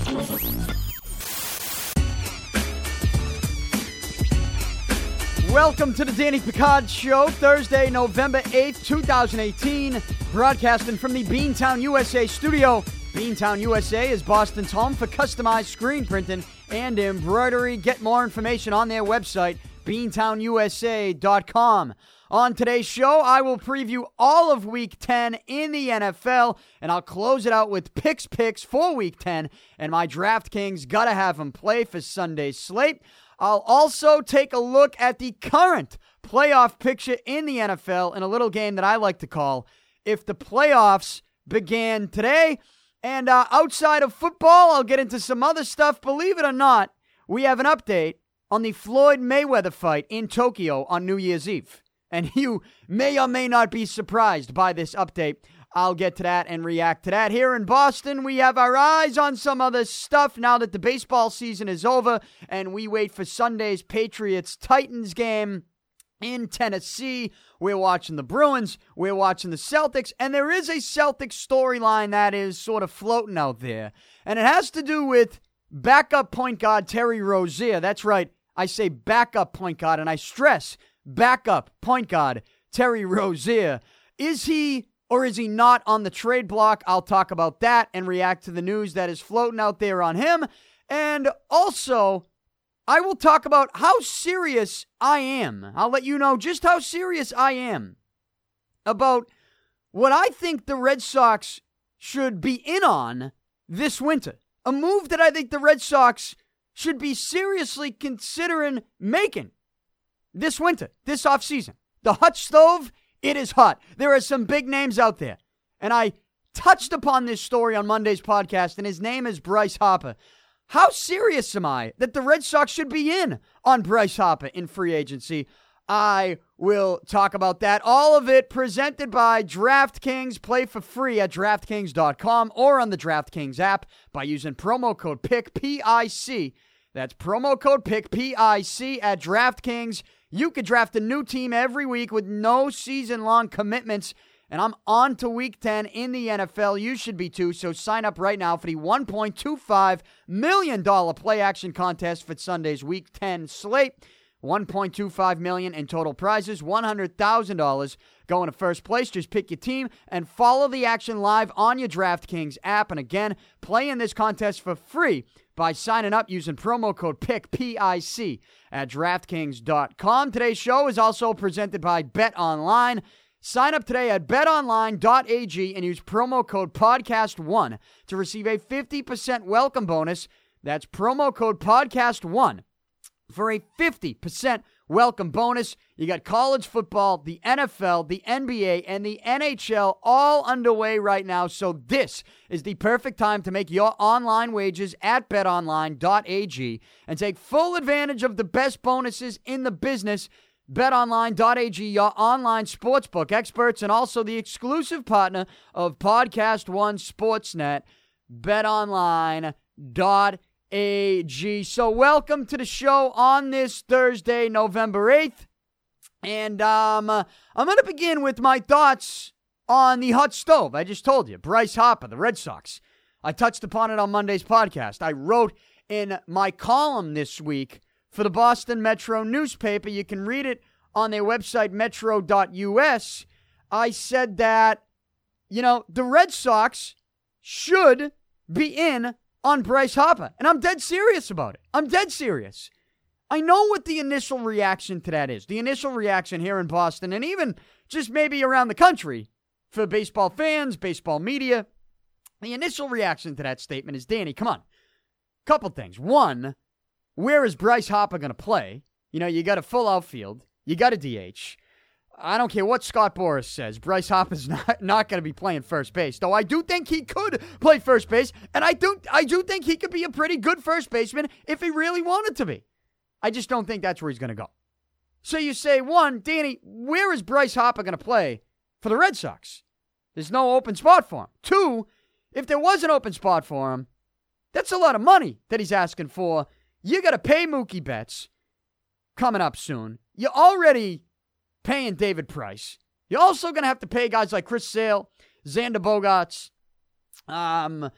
Welcome to the Danny Picard Show, Thursday, November 8th, 2018, broadcasting from the Beantown USA studio. Beantown USA is Boston's home for customized screen printing and embroidery. Get more information on their website, beantownusa.com. On today's show, I will preview all of Week 10 in the NFL, and I'll close it out with picks for Week 10, and my DraftKings gotta have them play for Sunday's slate. I'll also take a look at the current playoff picture in the NFL in a little game that I like to call If the Playoffs Began Today. And outside of football, I'll get into some other stuff. Believe it or not, we have an update on the Floyd Mayweather fight in Tokyo on New Year's Eve. And you may or may not be surprised by this update. I'll get to that and react to that. Here in Boston, we have our eyes on some other stuff now that the baseball season is over, and we wait for Sunday's Patriots-Titans game in Tennessee. We're watching the Bruins, we're watching the Celtics, and there is a Celtics storyline that is sort of floating out there. And it has to do with backup point guard Terry Rozier. That's right, I say backup point guard, and I stress backup point guard Terry Rozier. Is he or is he not on the trade block? I'll talk about that and react to the news that is floating out there on him. And also, I will talk about how serious I am. I'll let you know just how serious I am about what I think the Red Sox should be in on this winter. A move that I think the Red Sox should be seriously considering making this winter, this offseason. The hot stove, it is hot. There are some big names out there. And I touched upon this story on Monday's podcast, and his name is Bryce Harper. How serious am I that the Red Sox should be in on Bryce Harper in free agency? I will talk about that. All of it presented by DraftKings. Play for free at DraftKings.com or on the DraftKings app by using promo code PIC, P-I-C. That's promo code PIC, P-I-C at DraftKings. You could draft a new team every week with no season-long commitments. And I'm on to Week 10 in the NFL. You should be too, so sign up right now for the $1.25 million play-action contest for Sunday's Week 10 slate. $1.25 million in total prizes, $100,000 going to first place. Just pick your team and follow the action live on your DraftKings app. And again, play in this contest for free by signing up using promo code PIC, P-I-C, at DraftKings.com. Today's show is also presented by BetOnline. Sign up today at betonline.ag and use promo code podcast1 to receive a 50% welcome bonus. That's promo code podcast1 for a 50% welcome bonus. You got college football, the NFL, the NBA, and the NHL all underway right now. So this is the perfect time to make your online wagers at betonline.ag and take full advantage of the best bonuses in the business. BetOnline.ag, your online sportsbook experts, and also the exclusive partner of Podcast One Sportsnet, BetOnline.ag. So welcome to the show on this Thursday, November 8th. And I'm going to begin with my thoughts on the hot stove. I just told you, Bryce Harper, the Red Sox. I touched upon it on Monday's podcast. I wrote in my column this week for the Boston Metro newspaper. You can read it on their website, metro.us. I said that, the Red Sox should be in on Bryce Harper. And I'm dead serious about it. I'm dead serious. I know what the initial reaction to that is. The initial reaction here in Boston, and even just maybe around the country, for baseball fans, baseball media, the initial reaction to that statement is, Danny, come on. Couple things. One, where is Bryce Harper going to play? You got a full outfield. You got a DH. I don't care what Scott Boras says. Bryce Harper's not going to be playing first base. Though I do think he could play first base. And I do think he could be a pretty good first baseman if he really wanted to be. I just don't think that's where he's going to go. So you say, one, Danny, where is Bryce Harper going to play for the Red Sox? There's no open spot for him. Two, if there was an open spot for him, that's a lot of money that he's asking for. You got to pay Mookie Betts coming up soon. You're already paying David Price. You're also going to have to pay guys like Chris Sale, Xander Bogaerts.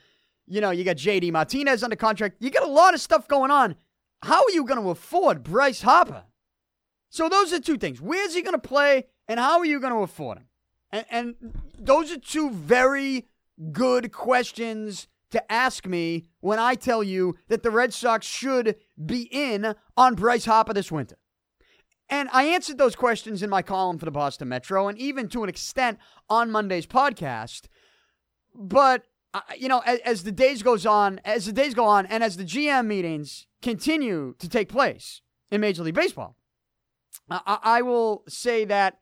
You got JD Martinez under contract. You got a lot of stuff going on. How are you going to afford Bryce Harper? So those are two things. Where's he going to play, and how are you going to afford him? And those are two very good questions to ask me when I tell you that the Red Sox should be in on Bryce Harper this winter. And I answered those questions in my column for the Boston Metro, and even to an extent on Monday's podcast. But as the days go on, and as the GM meetings continue to take place in Major League Baseball, I will say that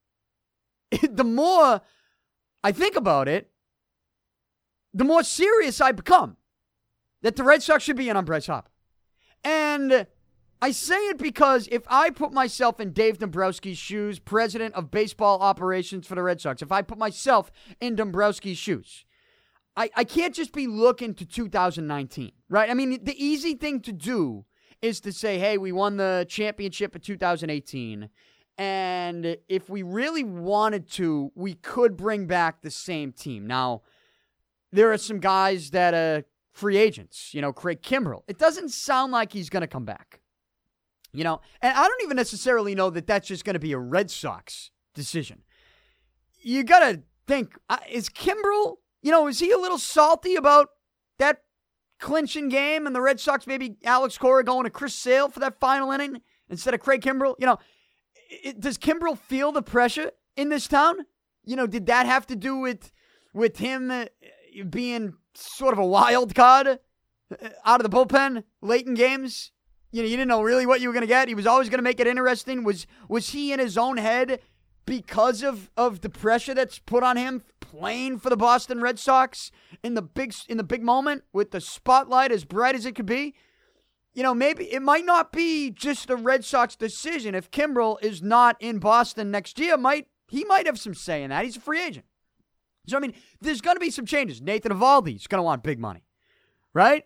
the more I think about it, the more serious I become that the Red Sox should be in on Bryce Harper. And I say it because if I put myself in Dave Dombrowski's shoes, president of baseball operations for the Red Sox, if I put myself in Dombrowski's shoes, I can't just be looking to 2019, right? I mean, the easy thing to do is to say, hey, we won the championship in 2018, and if we really wanted to, we could bring back the same team. Now, there are some guys that are free agents, Craig Kimbrell. It doesn't sound like he's going to come back, and I don't even necessarily know that that's just going to be a Red Sox decision. You got to think, is Kimbrell, is he a little salty about that clinching game and the Red Sox, maybe Alex Cora going to Chris Sale for that final inning instead of Craig Kimbrell? Does Kimbrell feel the pressure in this town? Did that have to do with him being sort of a wild card out of the bullpen late in games? You didn't know really what you were going to get. He was always going to make it interesting. Was he in his own head because of the pressure that's put on him playing for the Boston Red Sox in the big moment with the spotlight as bright as it could be? Maybe it might not be just a Red Sox decision. If Kimbrell is not in Boston next year, he might have some say in that. He's a free agent. So, I mean, there's going to be some changes. Nathan Eovaldi's going to want big money, right?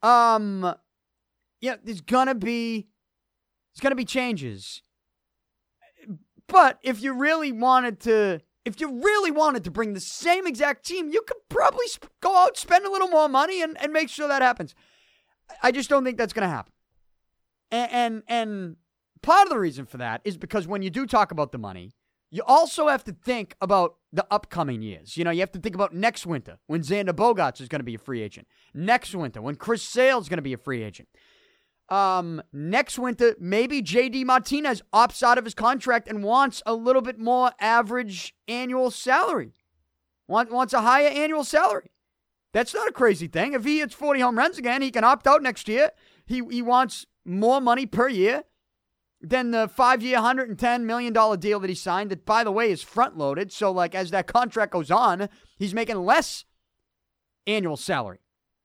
There's going to be changes. But if you really wanted to bring the same exact team, you could probably go out, spend a little more money, and make sure that happens. I just don't think that's going to happen. And part of the reason for that is because when you do talk about the money, you also have to think about the upcoming years. You have to think about next winter when Xander Bogaerts is going to be a free agent. Next winter when Chris Sale is going to be a free agent. Next winter, maybe JD Martinez opts out of his contract and wants a little bit more average annual salary. Wants a higher annual salary. That's not a crazy thing. If he hits 40 home runs again, he can opt out next year. He wants more money per year than the 5-year, $110 million deal that he signed that, by the way, is front-loaded. So, as that contract goes on, he's making less annual salary.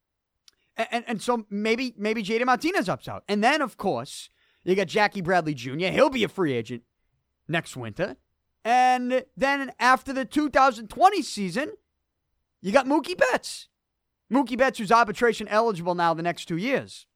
And so maybe JD Martinez opts out. And then, of course, you got Jackie Bradley Jr. He'll be a free agent next winter. And then after the 2020 season, you got Mookie Betts. Mookie Betts, who's arbitration eligible now the next 2 years.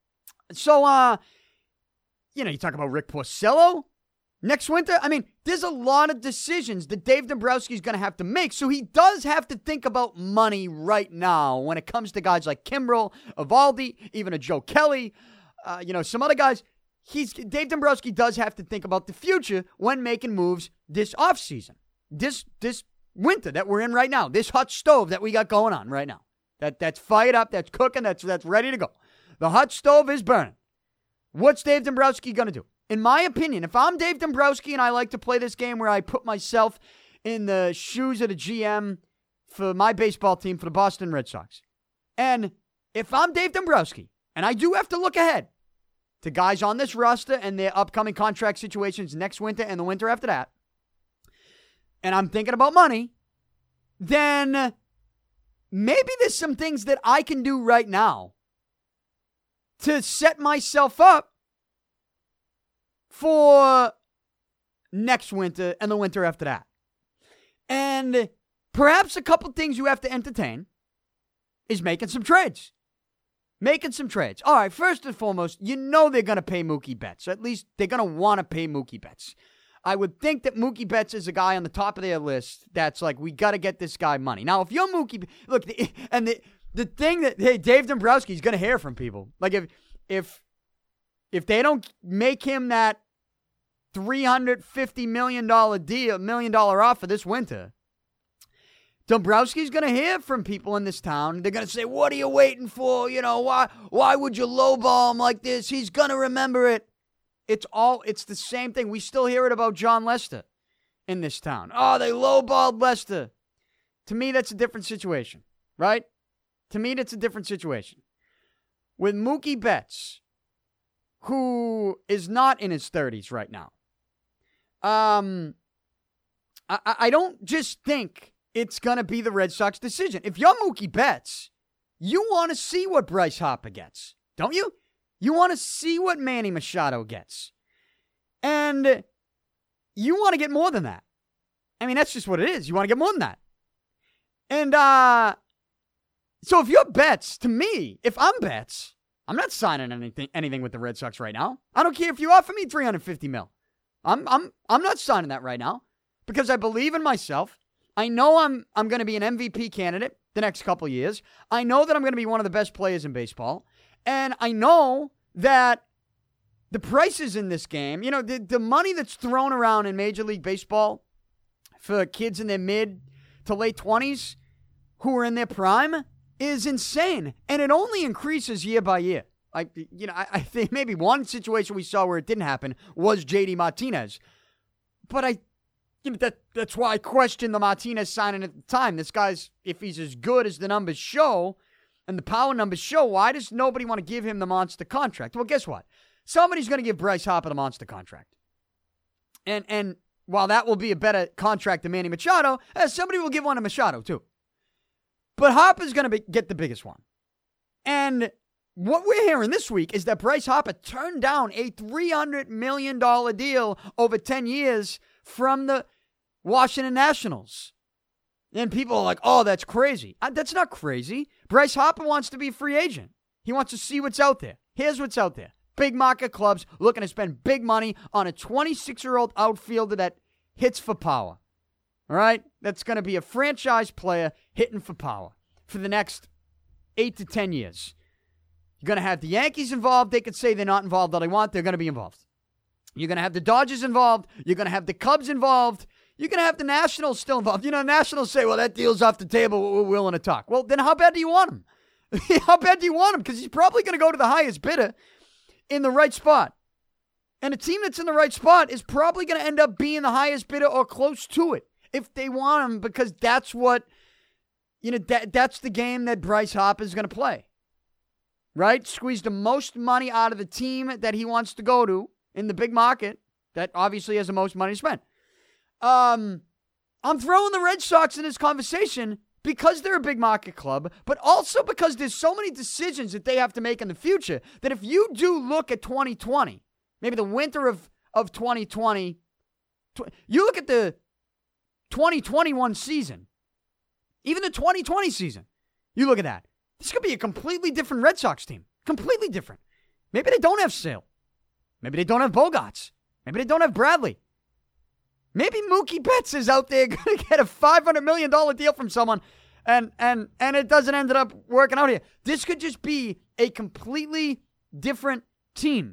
So, you talk about Rick Porcello next winter. I mean, there's a lot of decisions that Dave Dombrowski is going to have to make. So he does have to think about money right now when it comes to guys like Kimbrell, Eovaldi, even a Joe Kelly, some other guys. Dave Dombrowski does have to think about the future when making moves this offseason, this winter that we're in right now, this hot stove that we got going on right now. That's fired up, that's cooking, that's ready to go. The hot stove is burning. What's Dave Dombrowski going to do? In my opinion, if I'm Dave Dombrowski and I like to play this game where I put myself in the shoes of the GM for my baseball team, for the Boston Red Sox, and if I'm Dave Dombrowski, and I do have to look ahead to guys on this roster and their upcoming contract situations next winter and the winter after that, and I'm thinking about money, then maybe there's some things that I can do right now to set myself up for next winter and the winter after that. And perhaps a couple things you have to entertain is making some trades. All right, first and foremost, they're going to pay Mookie Betts. At least they're going to want to pay Mookie Betts. I would think that Mookie Betts is a guy on the top of their list that's like, we got to get this guy money. Now, if you're Mookie, look, the thing that, hey, Dave Dombrowski's going to hear from people. Like, if they don't make him that $350 million deal, $1 million offer this winter, Dombrowski's going to hear from people in this town. They're going to say, what are you waiting for? You know, why would you lowball him like this? He's going to remember it. It's the same thing. We still hear it about John Lester in this town. Oh, they lowballed Lester. To me, that's a different situation, right? To me, that's a different situation. With Mookie Betts, who is not in his 30s right now, I don't just think it's going to be the Red Sox decision. If you're Mookie Betts, you want to see what Bryce Harper gets, don't you? You want to see what Manny Machado gets. And you want to get more than that. I mean, that's just what it is. You want to get more than that. And so if you're Betts, to me, if I'm Betts, I'm not signing anything with the Red Sox right now. I don't care if you offer me $350 million. I'm not signing that right now because I believe in myself. I know I'm going to be an MVP candidate the next couple of years. I know that I'm going to be one of the best players in baseball. And I know that the prices in this game, you know, the money that's thrown around in Major League Baseball for kids in their mid to late 20s who are in their prime is insane. And it only increases year by year. I think maybe one situation we saw where it didn't happen was JD Martinez. But that's why I questioned the Martinez signing at the time. This guy's, if he's as good as the numbers show and the power numbers show, why does nobody want to give him the monster contract? Well, guess what? Somebody's going to give Bryce Harper the monster contract. And while that will be a better contract than Manny Machado, somebody will give one to Machado too. But Harper's going to get the biggest one. And what we're hearing this week is that Bryce Harper turned down a $300 million deal over 10 years from the Washington Nationals. And people are like, oh, that's crazy. That's not crazy. Bryce Harper wants to be a free agent. He wants to see what's out there. Here's what's out there. Big market clubs looking to spend big money on a 26-year-old outfielder that hits for power. All right? That's going to be a franchise player hitting for power for the next 8 to 10 years. You're going to have the Yankees involved. They could say they're not involved all they want. They're going to be involved. You're going to have the Dodgers involved. You're going to have the Cubs involved. You're going to have the Nationals still involved. You know, Nationals say, well, that deal's off the table. We're willing to talk. Well, then how bad do you want him? How bad do you want him? Because he's probably going to go to the highest bidder in the right spot. And a team that's in the right spot is probably going to end up being the highest bidder or close to it if they want him, because that's what, you know, that's the game that Bryce Harper is going to play. Right? Squeeze the most money out of the team that he wants to go to in the big market that obviously has the most money to spend. I'm throwing the Red Sox in this conversation because they're a big market club, but also because there's so many decisions that they have to make in the future that if you do look at 2020, maybe the winter of 2020, you look at the 2021 season, even the 2020 season, you look at that. This could be a completely different Red Sox team. Completely different. Maybe they don't have Sale. Maybe they don't have Bogarts. Maybe they don't have Bradley. Maybe Mookie Betts is out there going to get a $500 million deal from someone and it doesn't end up working out here. This could just be a completely different team.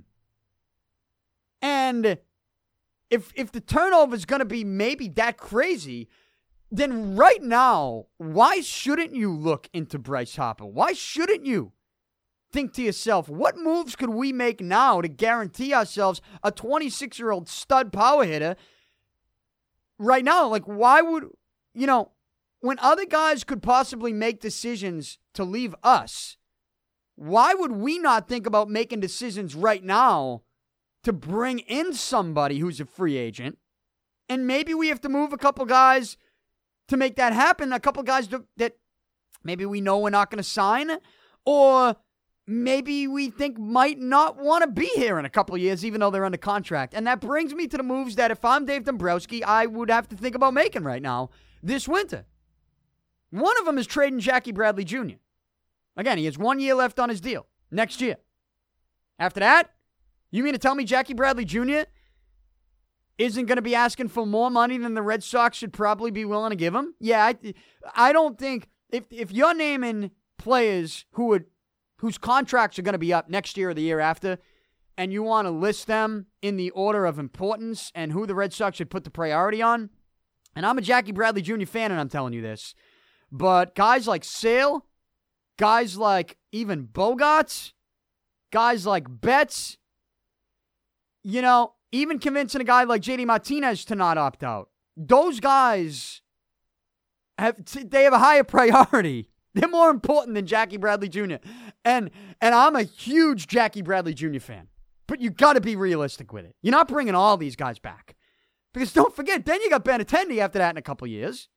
And if the turnover is going to be maybe that crazy, then right now, why shouldn't you look into Bryce Harper? Why shouldn't you think to yourself, what moves could we make now to guarantee ourselves a 26-year-old stud power hitter right now? Like, why would, you know, when other guys could possibly make decisions to leave us, why would we not think about making decisions right now to bring in somebody who's a free agent? And maybe we have to move a couple guys to make that happen, a couple guys that maybe we know we're not going to sign, or maybe we think might not want to be here in a couple of years, even though they're under contract. And that brings me to the moves that if I'm Dave Dombrowski, I would have to think about making right now this winter. One of them is trading Jackie Bradley Jr. Again, he has 1 year left on his deal next year. After that, you mean to tell me Jackie Bradley Jr. isn't going to be asking for more money than the Red Sox should probably be willing to give him? Yeah, I don't think, if you're naming players whose contracts are going to be up next year or the year after, and you want to list them in the order of importance and who the Red Sox should put the priority on, and I'm a Jackie Bradley Jr. fan, and I'm telling you this, but guys like Sale, guys like even Bogarts, guys like Betts, even convincing a guy like JD Martinez to not opt out, those guys have a higher priority. They're more important than Jackie Bradley Jr. And I'm a huge Jackie Bradley Jr. fan. But you got to be realistic with it. You're not bringing all these guys back. Because don't forget, then you got Benintendi after that in a couple years.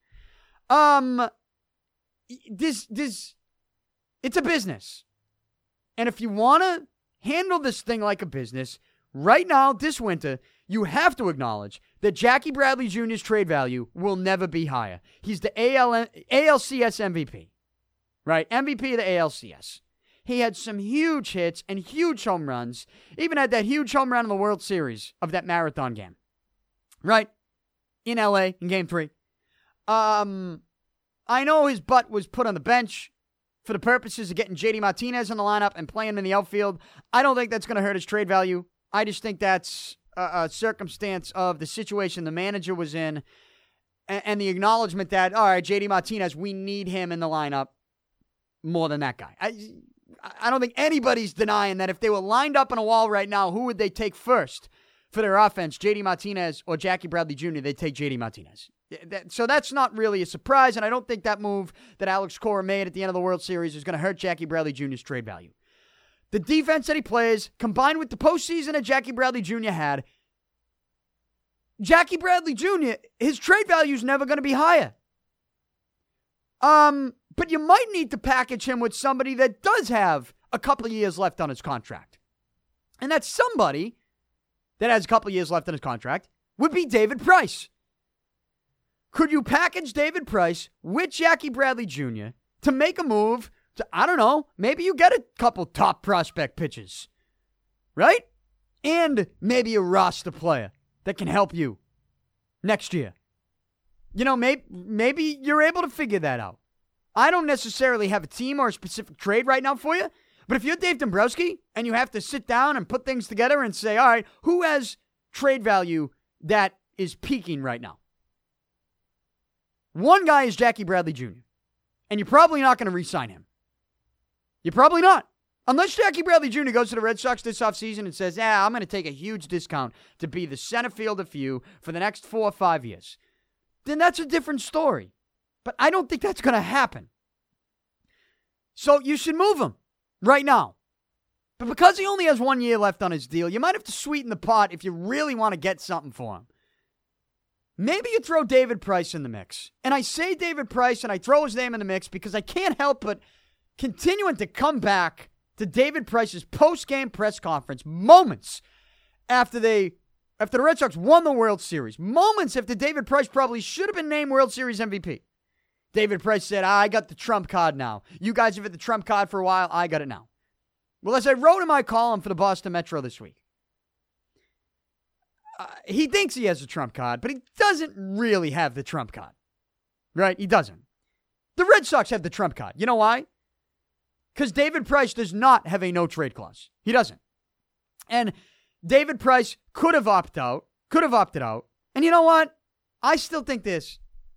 It's a business. And if you want to handle this thing like a business, right now, this winter, you have to acknowledge that Jackie Bradley Jr.'s trade value will never be higher. He's the ALCS MVP. Right? MVP of the ALCS. He had some huge hits and huge home runs. Even had that huge home run in the World Series of that marathon game. Right? In LA in Game 3. I know his butt was put on the bench for the purposes of getting JD Martinez in the lineup and playing in the outfield. I don't think that's going to hurt his trade value. I just think that's a circumstance of the situation the manager was in and the acknowledgement that, all right, JD Martinez, we need him in the lineup more than that guy. I don't think anybody's denying that if they were lined up on a wall right now, who would they take first for their offense, JD Martinez or Jackie Bradley Jr.? They'd take JD Martinez. So that's not really a surprise, and I don't think that move that Alex Cora made at the end of the World Series is going to hurt Jackie Bradley Jr.'s trade value. The defense that he plays, combined with the postseason that Jackie Bradley Jr. had, Jackie Bradley Jr., his trade value is never going to be higher. But you might need to package him with somebody that does have a couple of years left on his contract. And that somebody that has a couple of years left on his contract would be David Price. Could you package David Price with Jackie Bradley Jr. to make a move to, I don't know, maybe you get a couple top prospect pitches, right? And maybe a roster player that can help you next year. Maybe you're able to figure that out. I don't necessarily have a team or a specific trade right now for you, but if you're Dave Dombrowski and you have to sit down and put things together and say, all right, who has trade value that is peaking right now? One guy is Jackie Bradley Jr., and you're probably not going to re-sign him. You're probably not. Unless Jackie Bradley Jr. goes to the Red Sox this offseason and says, I'm going to take a huge discount to be the center fielder for you for the next 4 or 5 years. Then that's a different story. But I don't think that's going to happen. So you should move him right now. But because he only has 1 year left on his deal, you might have to sweeten the pot if you really want to get something for him. Maybe you throw David Price in the mix. And I say David Price and I throw his name in the mix because I can't help but continuing to come back to David Price's post-game press conference moments after the Red Sox won the World Series. Moments after David Price probably should have been named World Series MVP. David Price said, I got the trump card now. You guys have had the trump card for a while. I got it now. Well, as I wrote in my column for the Boston Metro this week, he thinks he has a trump card, but he doesn't really have the trump card. Right? He doesn't. The Red Sox have the trump card. You know why? Because David Price does not have a no-trade clause. He doesn't. And David Price could have opted out. And you know what? I still think this.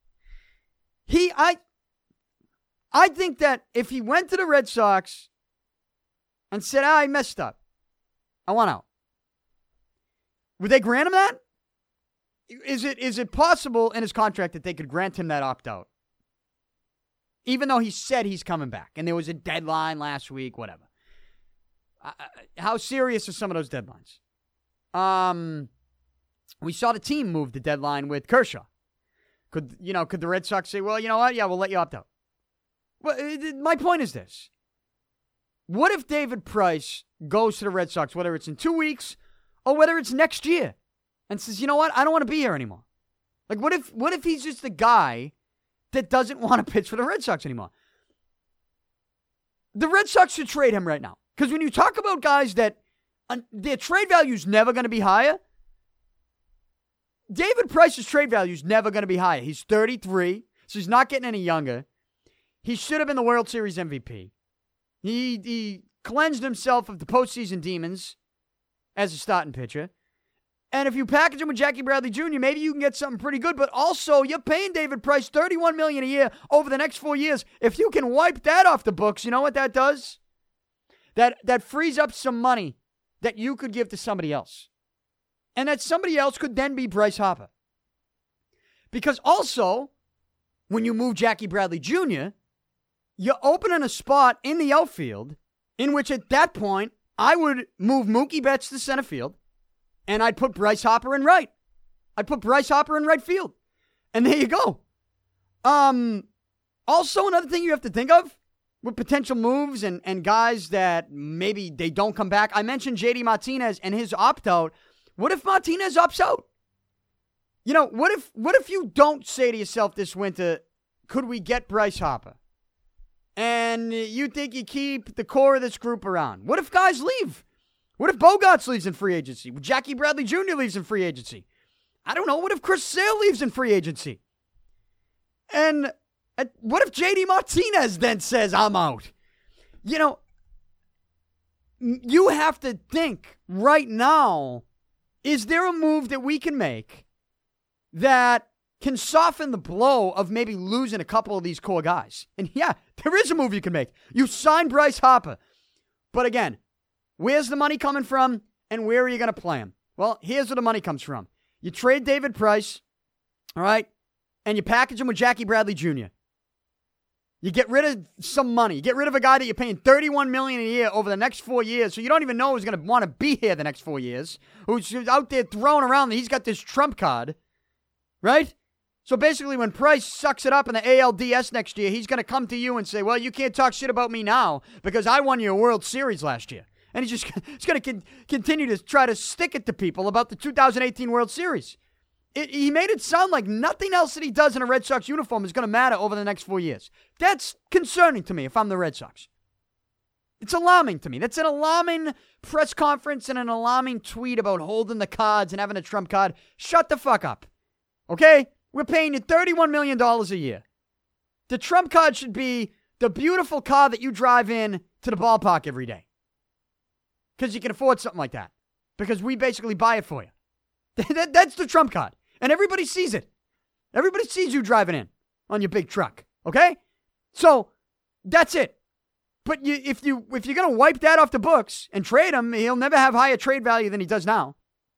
I think that if he went to the Red Sox and said, I messed up, I want out, would they grant him that? Is it possible in his contract that they could grant him that opt-out? Even though he said he's coming back, and there was a deadline last week, whatever. How serious are some of those deadlines? We saw the team move the deadline with Kershaw. Could the Red Sox say, well, you know what? Yeah, we'll let you opt out. Well, my point is this. What if David Price goes to the Red Sox, whether it's in 2 weeks or whether it's next year, and says, you know what? I don't want to be here anymore. Like, what if he's just the guy that doesn't want to pitch for the Red Sox anymore? The Red Sox should trade him right now. Because when you talk about guys that their trade value is never going to be higher, David Price's trade value is never going to be higher. He's 33, so he's not getting any younger. He should have been the World Series MVP. He cleansed himself of the postseason demons as a starting pitcher. And if you package him with Jackie Bradley Jr., maybe you can get something pretty good. But also, you're paying David Price $31 million a year over the next 4 years. If you can wipe that off the books, you know what that does? That frees up some money that you could give to somebody else. And that somebody else could then be Bryce Harper. Because also, when you move Jackie Bradley Jr., you're opening a spot in the outfield in which at that point, I would move Mookie Betts to center field. And I'd put Bryce Harper in right. I'd put Bryce Harper in right field. And there you go. Also, another thing you have to think of with potential moves and guys that maybe they don't come back. I mentioned JD Martinez and his opt-out. What if Martinez opts out? You know, what if you don't say to yourself this winter, could we get Bryce Harper? And you think you keep the core of this group around. What if guys leave? What if Bogaerts leaves in free agency? Jackie Bradley Jr. leaves in free agency? I don't know. What if Chris Sale leaves in free agency? And what if JD Martinez then says, I'm out? You know, you have to think right now, is there a move that we can make that can soften the blow of maybe losing a couple of these core guys? And yeah, there is a move you can make. You sign Bryce Harper. But again, where's the money coming from, and where are you going to play him? Well, here's where the money comes from. You trade David Price, all right, and you package him with Jackie Bradley Jr. You get rid of some money. You get rid of a guy that you're paying $31 million a year over the next 4 years, so you don't even know who's going to want to be here the next 4 years, who's out there throwing around that he's got this trump card, right? So basically, when Price sucks it up in the ALDS next year, he's going to come to you and say, well, you can't talk shit about me now because I won you a World Series last year. And he's going to continue to try to stick it to people about the 2018 World Series. He made it sound like nothing else that he does in a Red Sox uniform is going to matter over the next 4 years. That's concerning to me if I'm the Red Sox. It's alarming to me. That's an alarming press conference and an alarming tweet about holding the cards and having a trump card. Shut the fuck up. Okay? We're paying you $31 million a year. The trump card should be the beautiful car that you drive in to the ballpark every day. Because you can afford something like that. Because we basically buy it for you. That's the trump card. And everybody sees it. Everybody sees you driving in on your big truck. Okay? So, that's it. But if you're going to wipe that off the books and trade him, he'll never have higher trade value than he does now.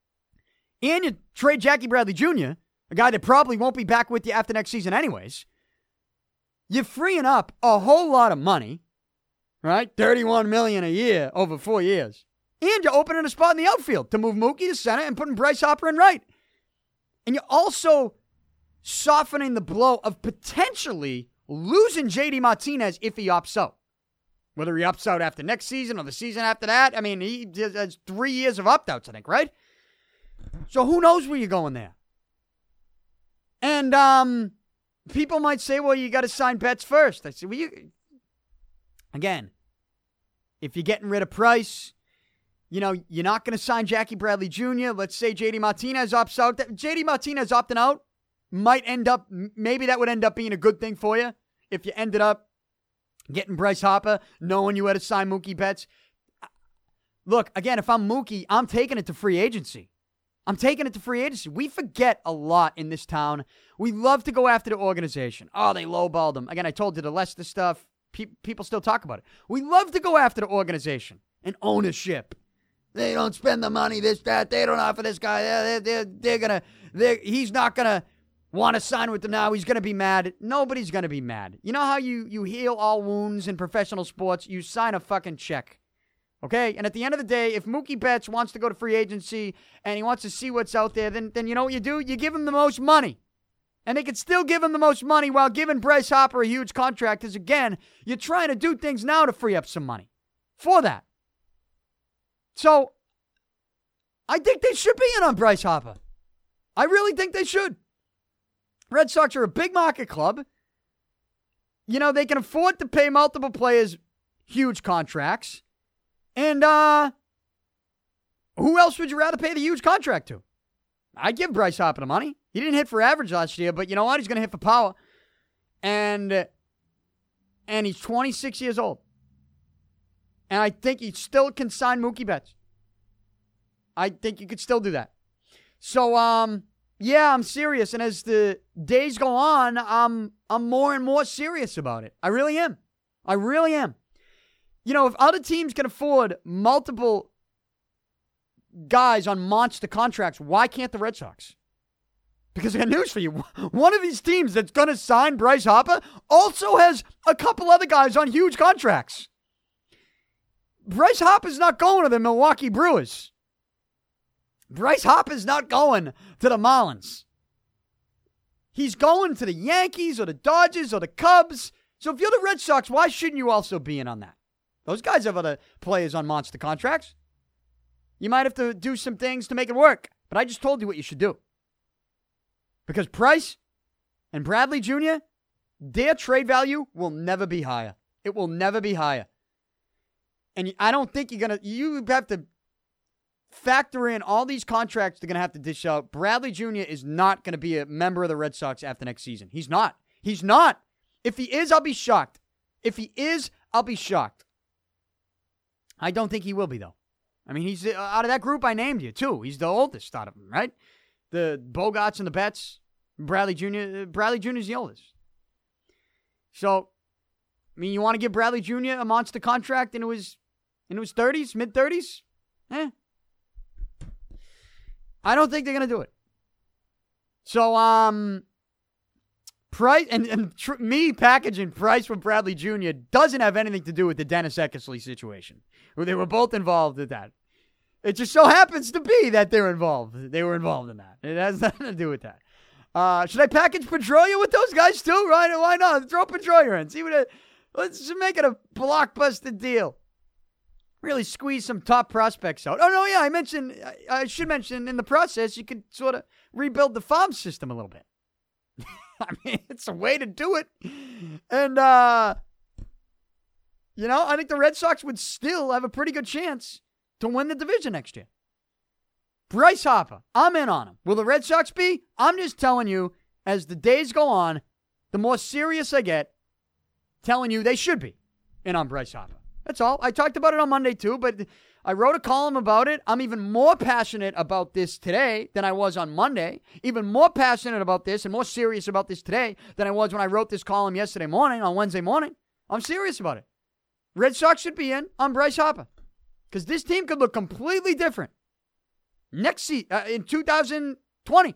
And you trade Jackie Bradley Jr., a guy that probably won't be back with you after next season anyways. You're freeing up a whole lot of money, right? $31 million a year over 4 years. And you're opening a spot in the outfield to move Mookie to center and putting Bryce Harper in right. And you're also softening the blow of potentially losing JD Martinez if he opts out. Whether he opts out after next season or the season after that. I mean, he has 3 years of opt-outs, I think, right? So who knows where you're going there? And people might say, well, you got to sign Betts first. I say, well, again, if you're getting rid of Price, you know, you're not going to sign Jackie Bradley Jr. Let's say JD Martinez opts out. JD Martinez opting out might end up, maybe that would end up being a good thing for you if you ended up getting Bryce Harper, knowing you had to sign Mookie Betts. Look, again, if I'm Mookie, I'm taking it to free agency. We forget a lot in this town. We love to go after the organization. Oh, they lowballed them. Again, I told you the Lester stuff. People still talk about it. We love to go after the organization and ownership. They don't spend the money, this, that. They don't offer this guy. He's not going to want to sign with them now. He's going to be mad. Nobody's going to be mad. You know how you heal all wounds in professional sports? You sign a fucking check. Okay? And at the end of the day, if Mookie Betts wants to go to free agency and he wants to see what's out there, then you know what you do? You give him the most money. And they can still give him the most money while giving Bryce Harper a huge contract because, again, you're trying to do things now to free up some money for that. So, I think they should be in on Bryce Harper. I really think they should. Red Sox are a big market club. You know, they can afford to pay multiple players huge contracts. And who else would you rather pay the huge contract to? I'd give Bryce Harper the money. He didn't hit for average last year, but you know what? He's going to hit for power. And he's 26 years old. And I think you still can sign Mookie Betts. I think you could still do that. So, yeah, I'm serious. And as the days go on, I'm more and more serious about it. I really am. I really am. You know, if other teams can afford multiple guys on monster contracts, why can't the Red Sox? Because I got news for you. One of these teams that's going to sign Bryce Harper also has a couple other guys on huge contracts. Bryce Harper's not going to the Milwaukee Brewers. Bryce Harper's not going to the Marlins. He's going to the Yankees or the Dodgers or the Cubs. So if you're the Red Sox, why shouldn't you also be in on that? Those guys have other players on monster contracts. You might have to do some things to make it work, but I just told you what you should do. Because Price and Bradley Jr., their trade value will never be higher. It will never be higher. And I don't think you have to factor in all these contracts they're going to have to dish out. Bradley Jr. is not going to be a member of the Red Sox after next season. He's not. He's not. If he is, I'll be shocked. If he is, I'll be shocked. I don't think he will be, though. I mean, he's out of that group I named you, too. He's the oldest out of them, right? The Bogarts and the Betts. Bradley Jr. is the oldest. So, I mean, you want to give Bradley Jr. a monster contract into his 30s, mid-30s? I don't think they're going to do it. So, Price me packaging Price with Bradley Jr. doesn't have anything to do with the Dennis Eckersley situation. They were both involved in that. It just so happens to be that they're involved. They were involved in that. It has nothing to do with that. Should I package Pedroia with those guys too? Right? Why not? Throw Pedroia in. Let's make it a blockbuster deal. Really squeeze some top prospects out. Oh, no, yeah, I should mention in the process, you could sort of rebuild the farm system a little bit. I mean, it's a way to do it. And, I think the Red Sox would still have a pretty good chance to win the division next year. Bryce Harper, I'm in on him. Will the Red Sox be? I'm just telling you, as the days go on, the more serious I get, telling you they should be in on Bryce Harper. That's all. I talked about it on Monday, too, but I wrote a column about it. I'm even more passionate about this today than I was on Monday. Even more passionate about this and more serious about this today than I was when I wrote this column yesterday morning, on Wednesday morning. I'm serious about it. Red Sox should be in on Bryce Harper because this team could look completely different next season, in 2020,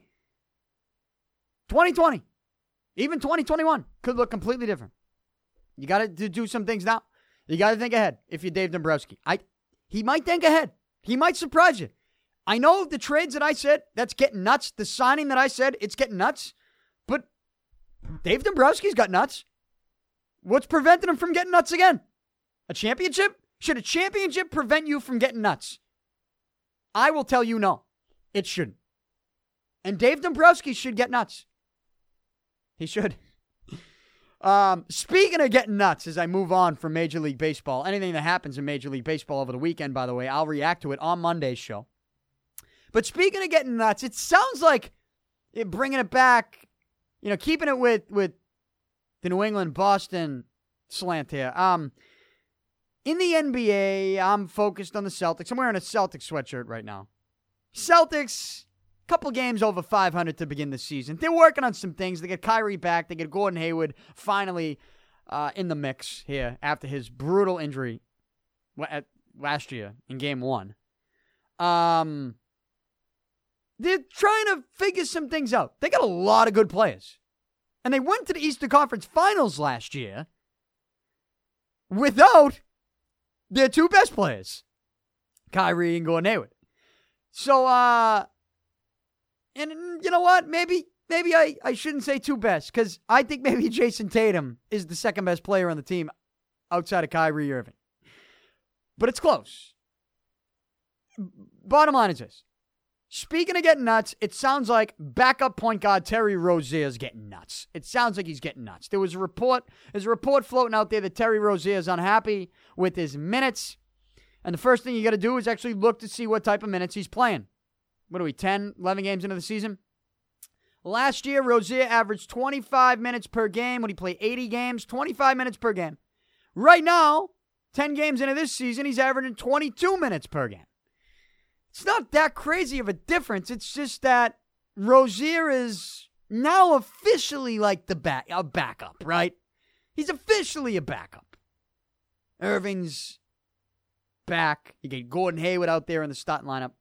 2020, even 2021 could look completely different. You got to do some things now. You got to think ahead if you're Dave Dombrowski. He might think ahead. He might surprise you. I know the trades that I said, that's getting nuts. The signing that I said, it's getting nuts. But Dave Dombrowski's got nuts. What's preventing him from getting nuts again? A championship? Should a championship prevent you from getting nuts? I will tell you no. It shouldn't. And Dave Dombrowski should get nuts. He should. Speaking of getting nuts, as I move on from Major League Baseball, anything that happens in Major League Baseball over the weekend, by the way, I'll react to it on Monday's show. But speaking of getting nuts, it sounds like bringing it back, keeping it with the New England-Boston slant here. In the NBA, I'm focused on the Celtics. I'm wearing a Celtics sweatshirt right now. Celtics, couple games over 500 to begin the season. They're working on some things. They get Kyrie back. They get Gordon Hayward finally in the mix here after his brutal injury last year in Game 1. They're trying to figure some things out. They got a lot of good players. And they went to the Eastern Conference Finals last year without their two best players, Kyrie and Gordon Hayward. So, and you know what? Maybe I shouldn't say two best, because I think maybe Jason Tatum is the second best player on the team outside of Kyrie Irving. But it's close. Bottom line is this. Speaking of getting nuts, it sounds like backup point guard Terry Rozier is getting nuts. It sounds like he's getting nuts. There's a report floating out there that Terry Rozier is unhappy with his minutes. And the first thing you got to do is actually look to see what type of minutes he's playing. What are we, 10, 11 games into the season? Last year, Rozier averaged 25 minutes per game. When he played 80 games, 25 minutes per game. Right now, 10 games into this season, he's averaging 22 minutes per game. It's not that crazy of a difference. It's just that Rozier is now officially like a backup, right? He's officially a backup. Irving's back. You get Gordon Hayward out there in the starting lineup.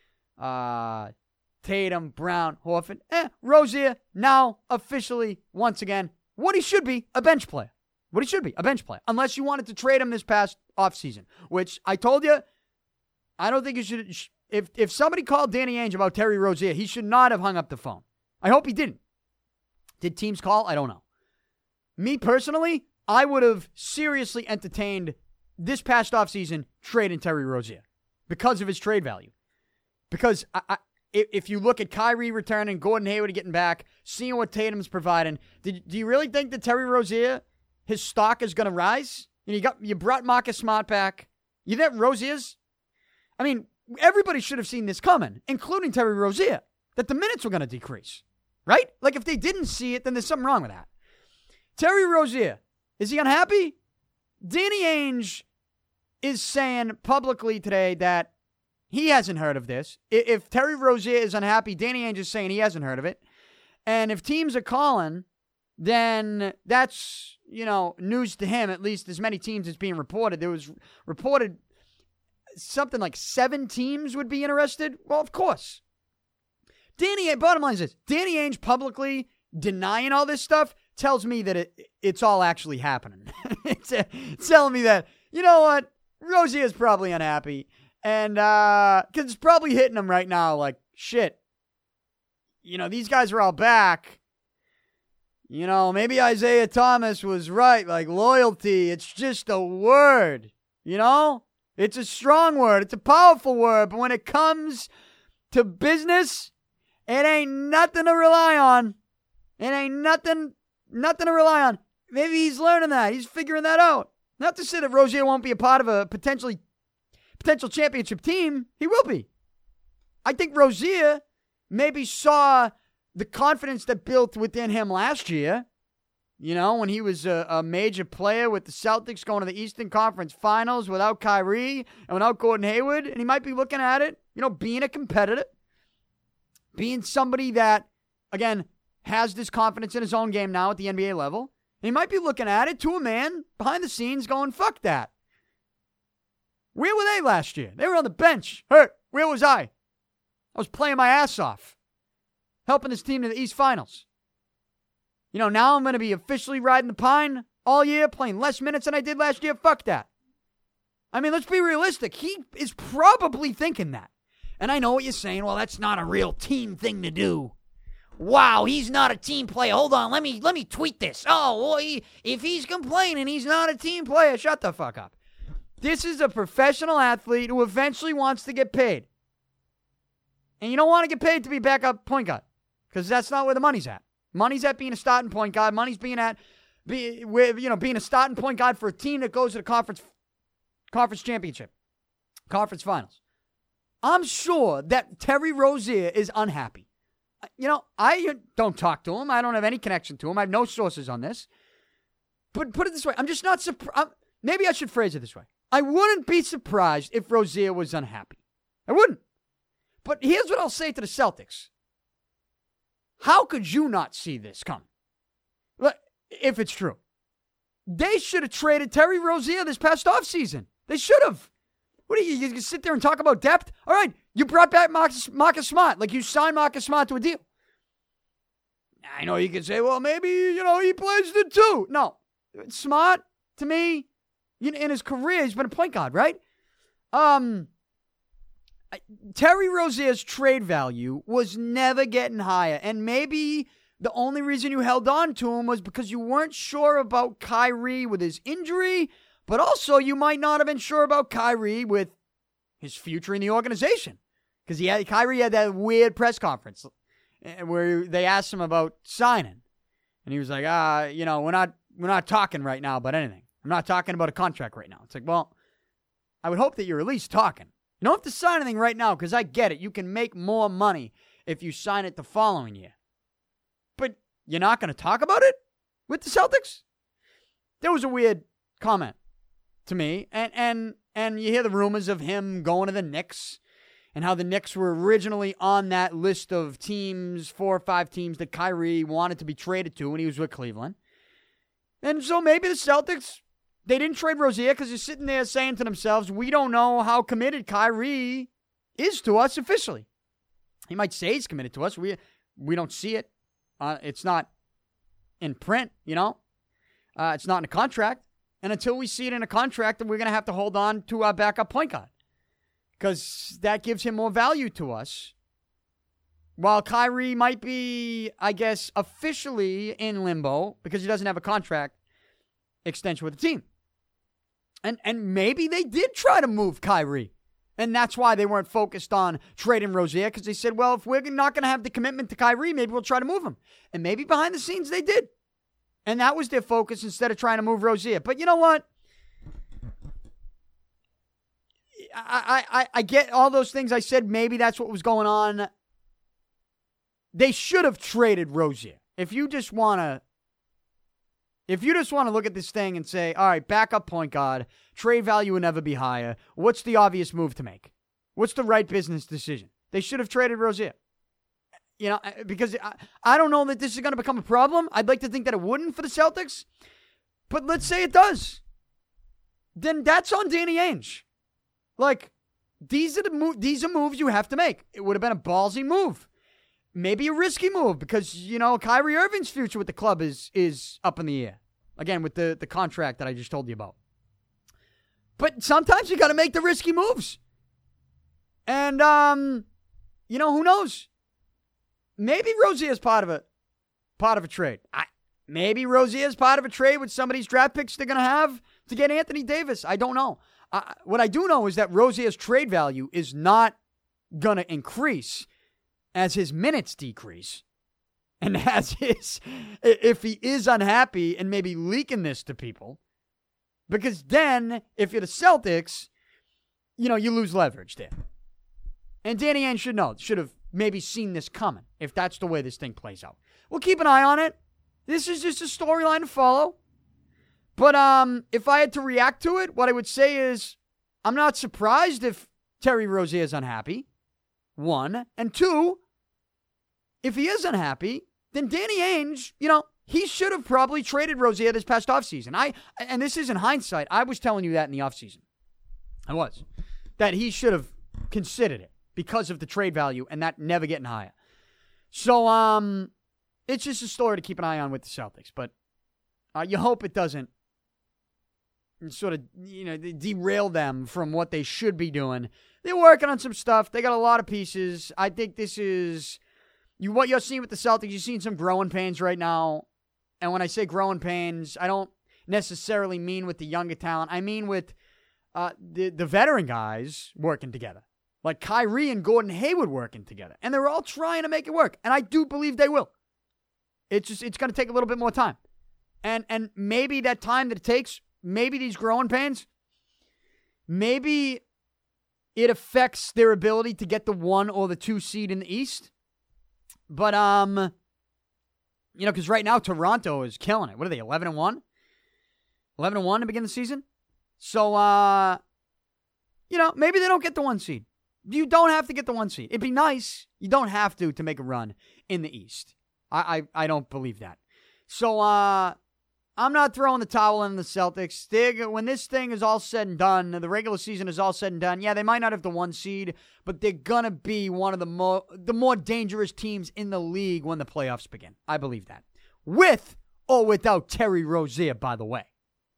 Tatum, Brown, Horford. Rozier now officially, once again, what he should be, a bench player. What he should be, a bench player. Unless you wanted to trade him this past offseason, which I told you, I don't think you should. If somebody called Danny Ainge about Terry Rozier, he should not have hung up the phone. I hope he didn't. Did teams call? I don't know. Me personally, I would have seriously entertained this past offseason trading Terry Rozier because of his trade value. Because if you look at Kyrie returning, Gordon Hayward getting back, seeing what Tatum's providing, do you really think that Terry Rozier, his stock is going to rise? You brought Marcus Smart back. You think Rozier's? I mean, everybody should have seen this coming, including Terry Rozier, that the minutes were going to decrease, right? Like, if they didn't see it, then there's something wrong with that. Terry Rozier, is he unhappy? Danny Ainge is saying publicly today that he hasn't heard of this. If Terry Rozier is unhappy, Danny Ainge is saying he hasn't heard of it. And if teams are calling, then that's, news to him, at least as many teams as being reported. There was reported something like 7 teams would be interested. Well, of course. Bottom line is this. Danny Ainge publicly denying all this stuff tells me that it's all actually happening. It's telling me that, you know what? Rozier is probably unhappy. And because it's probably hitting him right now like, shit. These guys are all back. Maybe Isaiah Thomas was right. Like, loyalty, it's just a word. It's a strong word. It's a powerful word. But when it comes to business, it ain't nothing to rely on. It ain't nothing to rely on. Maybe he's learning that. He's figuring that out. Not to say that Rozier won't be a part of a potential championship team. He will be. I think Rozier maybe saw the confidence that built within him last year. When he was a major player with the Celtics going to the Eastern Conference Finals without Kyrie and without Gordon Hayward. And he might be looking at it, being a competitor. Being somebody that, again, has this confidence in his own game now at the NBA level. And he might be looking at it to a man behind the scenes going, fuck that. Where were they last year? They were on the bench. Hurt. Where was I? I was playing my ass off. Helping this team to the East Finals. Now I'm going to be officially riding the pine all year, playing less minutes than I did last year. Fuck that. I mean, let's be realistic. He is probably thinking that. And I know what you're saying. Well, that's not a real team thing to do. Wow, he's not a team player. Hold on, let me tweet this. Oh, well, if he's complaining he's not a team player, shut the fuck up. This is a professional athlete who eventually wants to get paid. And you don't want to get paid to be backup point guard. Because that's not where the money's at. Money's at being a starting point guard. Money's being at being a starting point guard for a team that goes to the conference championship, conference finals. I'm sure that Terry Rozier is unhappy. I don't talk to him. I don't have any connection to him. I have no sources on this. But put it this way. I'm just not surprised. Maybe I should phrase it this way. I wouldn't be surprised if Rozier was unhappy. I wouldn't. But here's what I'll say to the Celtics. How could you not see this come? If it's true. They should have traded Terry Rozier this past offseason. They should have. What do you sit there and talk about depth? All right, you brought back Marcus Smart. Like, you signed Marcus Smart to a deal. I know you could say, well, maybe, he plays the 2. No. Smart, to me, in his career, he's been a point guard, right? Terry Rozier's trade value was never getting higher. And maybe the only reason you held on to him was because you weren't sure about Kyrie with his injury, but also you might not have been sure about Kyrie with his future in the organization. Because Kyrie had that weird press conference where they asked him about signing. And he was like, we're not talking right now about anything. I'm not talking about a contract right now. It's like, well, I would hope that you're at least talking. You don't have to sign anything right now because I get it. You can make more money if you sign it the following year. But you're not going to talk about it with the Celtics? There was a weird comment to me. And you hear the rumors of him going to the Knicks and how the Knicks were originally on that list of teams, 4 or 5 teams that Kyrie wanted to be traded to when he was with Cleveland. And so maybe the Celtics, they didn't trade Rozier because they're sitting there saying to themselves, we don't know how committed Kyrie is to us officially. He might say he's committed to us. We don't see it. It's not in print, It's not in a contract. And until we see it in a contract, then we're going to have to hold on to our backup point guard, because that gives him more value to us. While Kyrie might be, I guess, officially in limbo because he doesn't have a contract extension with the team. And maybe they did try to move Kyrie. And that's why they weren't focused on trading Rozier, because they said, well, if we're not going to have the commitment to Kyrie, maybe we'll try to move him. And maybe behind the scenes they did. And that was their focus instead of trying to move Rozier. But you know what? I get all those things I said. Maybe that's what was going on. They should have traded Rozier. If you just want to look at this thing and say, all right, backup point guard, trade value will never be higher, what's the obvious move to make? What's the right business decision? They should have traded Rozier. Because I don't know that this is going to become a problem. I'd like to think that it wouldn't for the Celtics. But let's say it does. Then that's on Danny Ainge. Like, these are moves you have to make. It would have been a ballsy move. Maybe a risky move because, Kyrie Irving's future with the club is up in the air. Again, with the contract that I just told you about. But sometimes you got to make the risky moves. And, who knows? Maybe Rozier is part of a trade. Maybe Rozier is part of a trade with some of these draft picks they're going to have to get Anthony Davis. I don't know. What I do know is that Rozier's trade value is not going to increase as his minutes decrease. And if he is unhappy and maybe leaking this to people. Because then, if you're the Celtics, you lose leverage there. And Danny Ainge should have maybe seen this coming, if that's the way this thing plays out. We'll keep an eye on it. This is just a storyline to follow. But if I had to react to it, what I would say is I'm not surprised if Terry Rozier is unhappy, 1. And 2, if he is unhappy, then Danny Ainge, he should have probably traded Rozier this past offseason. And this is in hindsight. I was telling you that in the offseason. I was. That he should have considered it because of the trade value and that never getting higher. So, it's just a story to keep an eye on with the Celtics. But you hope it doesn't sort of, derail them from what they should be doing. They're working on some stuff. They got a lot of pieces. I think this is what you're seeing with the Celtics. You're seeing some growing pains right now. And when I say growing pains, I don't necessarily mean with the younger talent. I mean with the veteran guys working together. Like Kyrie and Gordon Hayward working together. And they're all trying to make it work. And I do believe they will. It's going to take a little bit more time. And maybe that time that it takes, maybe these growing pains, maybe it affects their ability to get the 1 or the 2 seed in the East. But, because right now Toronto is killing it. What are they, 11-1? 11-1 to begin the season? So, maybe they don't get the 1 seed. You don't have to get the 1 seed. It'd be nice. You don't have to make a run in the East. I don't believe that. So, I'm not throwing the towel in the Celtics. When this thing is all said and done, the regular season is all said and done, yeah, they might not have the 1 seed, but they're going to be one of the more dangerous teams in the league when the playoffs begin. I believe that. With or without Terry Rozier, by the way.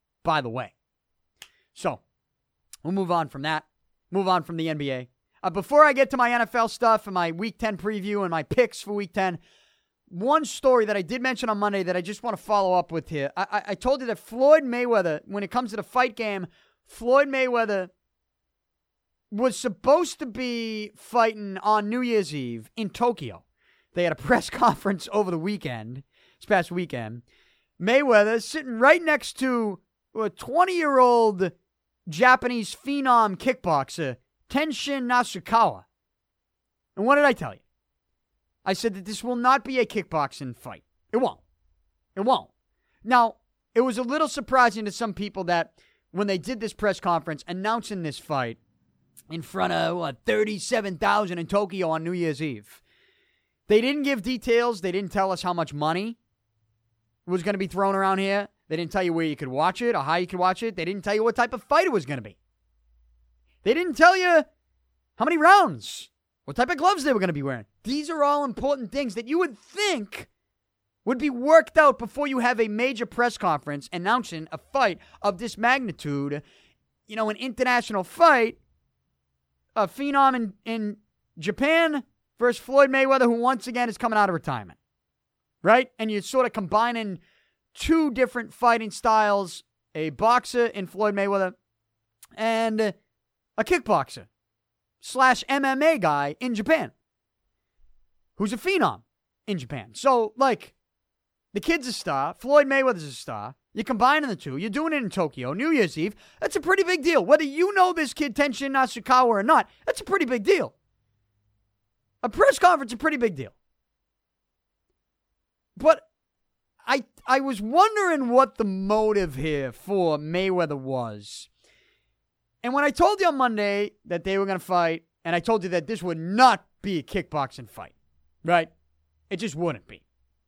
So, we'll move on from that. Move on from the NBA. Before I get to my NFL stuff and my Week 10 preview and my picks for Week 10, one story that I did mention on Monday that I just want to follow up with here. I told you that Floyd Mayweather, when it comes to the fight game, Floyd Mayweather was supposed to be fighting on New Year's Eve in Tokyo. They had a press conference over the weekend, this past weekend. Mayweather sitting right next to a 20-year-old Japanese phenom kickboxer, Tenshin Nasukawa. And what did I tell you? I said that this will not be a kickboxing fight. It won't. Now, it was a little surprising to some people that when they did this press conference announcing this fight in front of 37,000 in Tokyo on New Year's Eve. They didn't give details. They didn't tell us how much money was going to be thrown around here. They didn't tell you where you could watch it or how you could watch it. They didn't tell you what type of fight it was going to be. They didn't tell you how many rounds, what type of gloves they were going to be wearing. These are all important things that you would think would be worked out before you have a major press conference announcing a fight of this magnitude. You know, an international fight, a phenom in Japan versus Floyd Mayweather, who once again is coming out of retirement, right? And you're sort of combining two different fighting styles, a boxer in Floyd Mayweather and a kickboxer / MMA guy in Japan, who's a phenom in Japan. So, like, the kid's a star. Floyd Mayweather's a star. You're combining the two. You're doing it in Tokyo, New Year's Eve. That's a pretty big deal. Whether you know this kid, Tenshin Nasukawa, or not, that's a pretty big deal. A press conference is a pretty big deal. But I was wondering what the motive here for Mayweather was. And when I told you on Monday that they were going to fight, and I told you that this would not be a kickboxing fight, right? It just wouldn't be.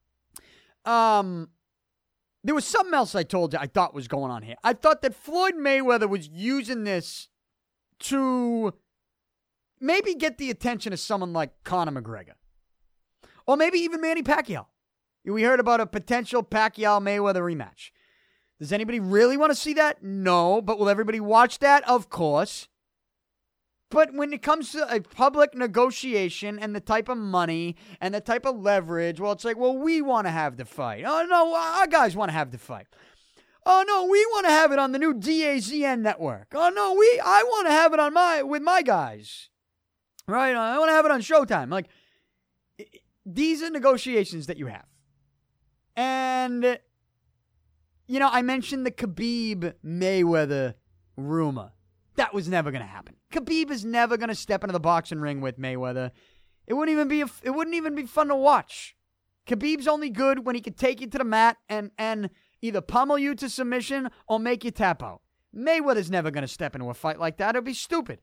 There was something else I told you I thought was going on here. I thought that Floyd Mayweather was using this to maybe get the attention of someone like Conor McGregor. Or maybe even Manny Pacquiao. We heard about a potential Pacquiao-Mayweather rematch. Does anybody really want to see that? No. But will everybody watch that? Of course. But when it comes to a public negotiation and the type of money and the type of leverage, well, it's like, well, we want to have the fight. Oh, no, our guys want to have the fight. Oh, no, we want to have it on the new DAZN network. Oh, no, I want to have it with my guys. Right? I want to have it on Showtime. Like, these are negotiations that you have. And, you know, I mentioned the Khabib-Mayweather rumor. That was never going to happen. Khabib is never going to step into the boxing ring with Mayweather. It wouldn't even be fun to watch. Khabib's only good when he can take you to the mat and either pummel you to submission or make you tap out. Mayweather's never going to step into a fight like that. It'd be stupid.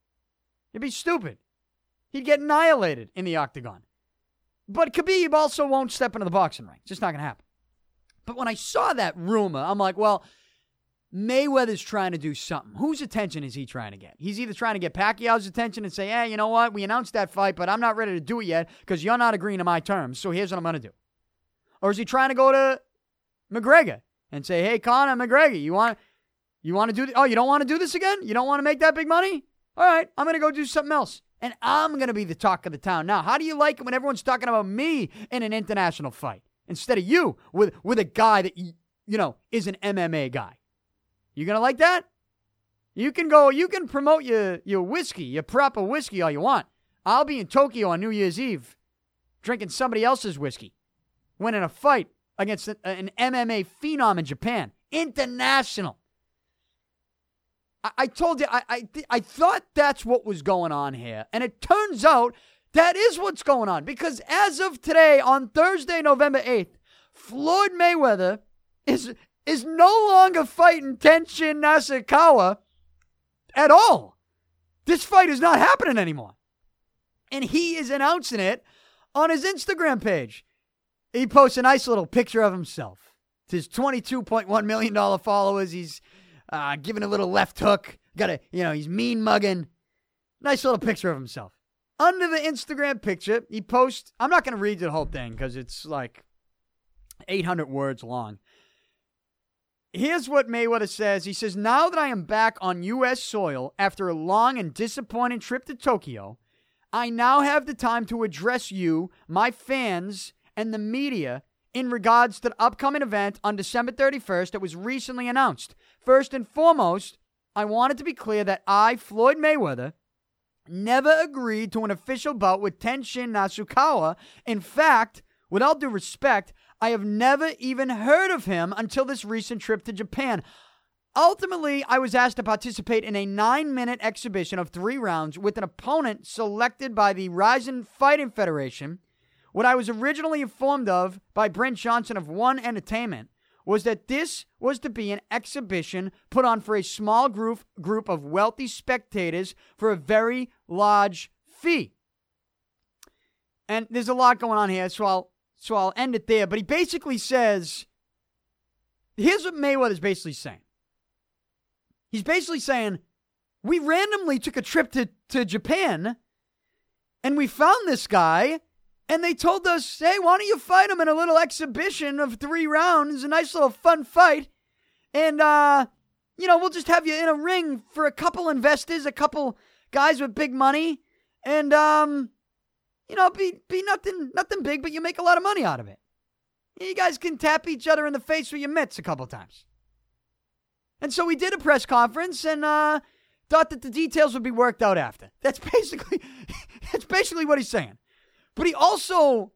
He'd get annihilated in the octagon. But Khabib also won't step into the boxing ring. It's just not going to happen. But when I saw that rumor, I'm like, well, Mayweather's trying to do something. Whose attention is he trying to get? He's either trying to get Pacquiao's attention and say, hey, you know what? We announced that fight, but I'm not ready to do it yet because you're not agreeing to my terms, so here's what I'm going to do. Or is he trying to go to McGregor and say, hey, Conor McGregor, you want to do you don't want to do this again? You don't want to make that big money? All right, I'm going to go do something else. And I'm going to be the talk of the town. Now, how do you like it when everyone's talking about me in an international fight instead of you with a guy that, you know, is an MMA guy? You going to like that? You can promote your whiskey, your proper whiskey all you want. I'll be in Tokyo on New Year's Eve drinking somebody else's whiskey, winning a fight against an MMA phenom in Japan. International. I told you, I thought that's what was going on here. And it turns out that is what's going on. Because as of today, on Thursday, November 8th, Floyd Mayweather is no longer fighting Tenshin Nasukawa at all. This fight is not happening anymore. And he is announcing it on his Instagram page. He posts a nice little picture of himself. To his $22.1 million followers, he's giving a little left hook. He's mean mugging. Nice little picture of himself. Under the Instagram picture, he posts, I'm not going to read the whole thing because it's like 800 words long. Here's what Mayweather says. He says, now that I am back on U.S. soil after a long and disappointing trip to Tokyo, I now have the time to address you, my fans, and the media in regards to the upcoming event on December 31st that was recently announced. First and foremost, I wanted to be clear that I, Floyd Mayweather, never agreed to an official bout with Tenshin Nasukawa. In fact, with all due respect, I have never even heard of him until this recent trip to Japan. Ultimately, I was asked to participate in a 9-minute exhibition of 3 rounds with an opponent selected by the Rizin Fighting Federation. What I was originally informed of by Brent Johnson of One Entertainment was that this was to be an exhibition put on for a small group of wealthy spectators for a very large fee. And there's a lot going on here, so I'll end it there. But he basically says, here's what Mayweather's basically saying. He's basically saying, we randomly took a trip to Japan, and we found this guy, and they told us, hey, why don't you fight him in a little exhibition of 3 rounds, a nice little fun fight, and, we'll just have you in a ring for a couple investors, a couple guys with big money, and, be nothing big, but you make a lot of money out of it. You guys can tap each other in the face with your mitts a couple times. And so we did a press conference and thought that the details would be worked out after. That's basically what he's saying. But he also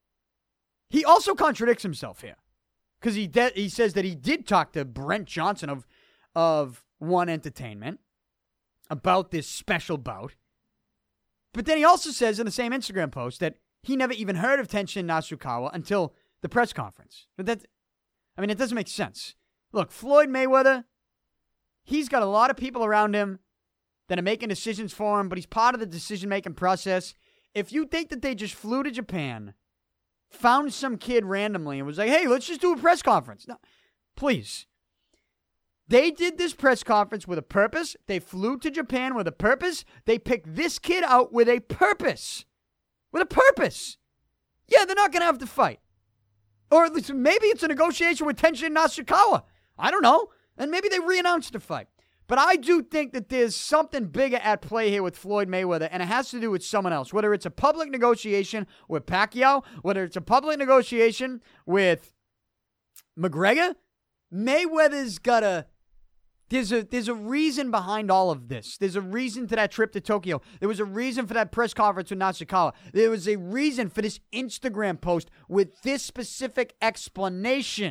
contradicts himself here, because he says that he did talk to Brent Johnson of One Entertainment about this special bout. But then he also says in the same Instagram post that he never even heard of Tenshin Nasukawa until the press conference. But it doesn't make sense. Look, Floyd Mayweather, he's got a lot of people around him that are making decisions for him, but he's part of the decision-making process. If you think that they just flew to Japan, found some kid randomly and was like, hey, let's just do a press conference. No, please. They did this press conference with a purpose. They flew to Japan with a purpose. They picked this kid out with a purpose. With a purpose. Yeah, they're not going to have to fight. Or at least maybe it's a negotiation with Tenshin Nasukawa. I don't know. And maybe they re-announced the fight. But I do think that there's something bigger at play here with Floyd Mayweather, and it has to do with someone else. Whether it's a public negotiation with Pacquiao, whether it's a public negotiation with McGregor, Mayweather's got a... There's a reason behind all of this. There's a reason to that trip to Tokyo. There was a reason for that press conference with Nasukawa. There was a reason for this Instagram post with this specific explanation.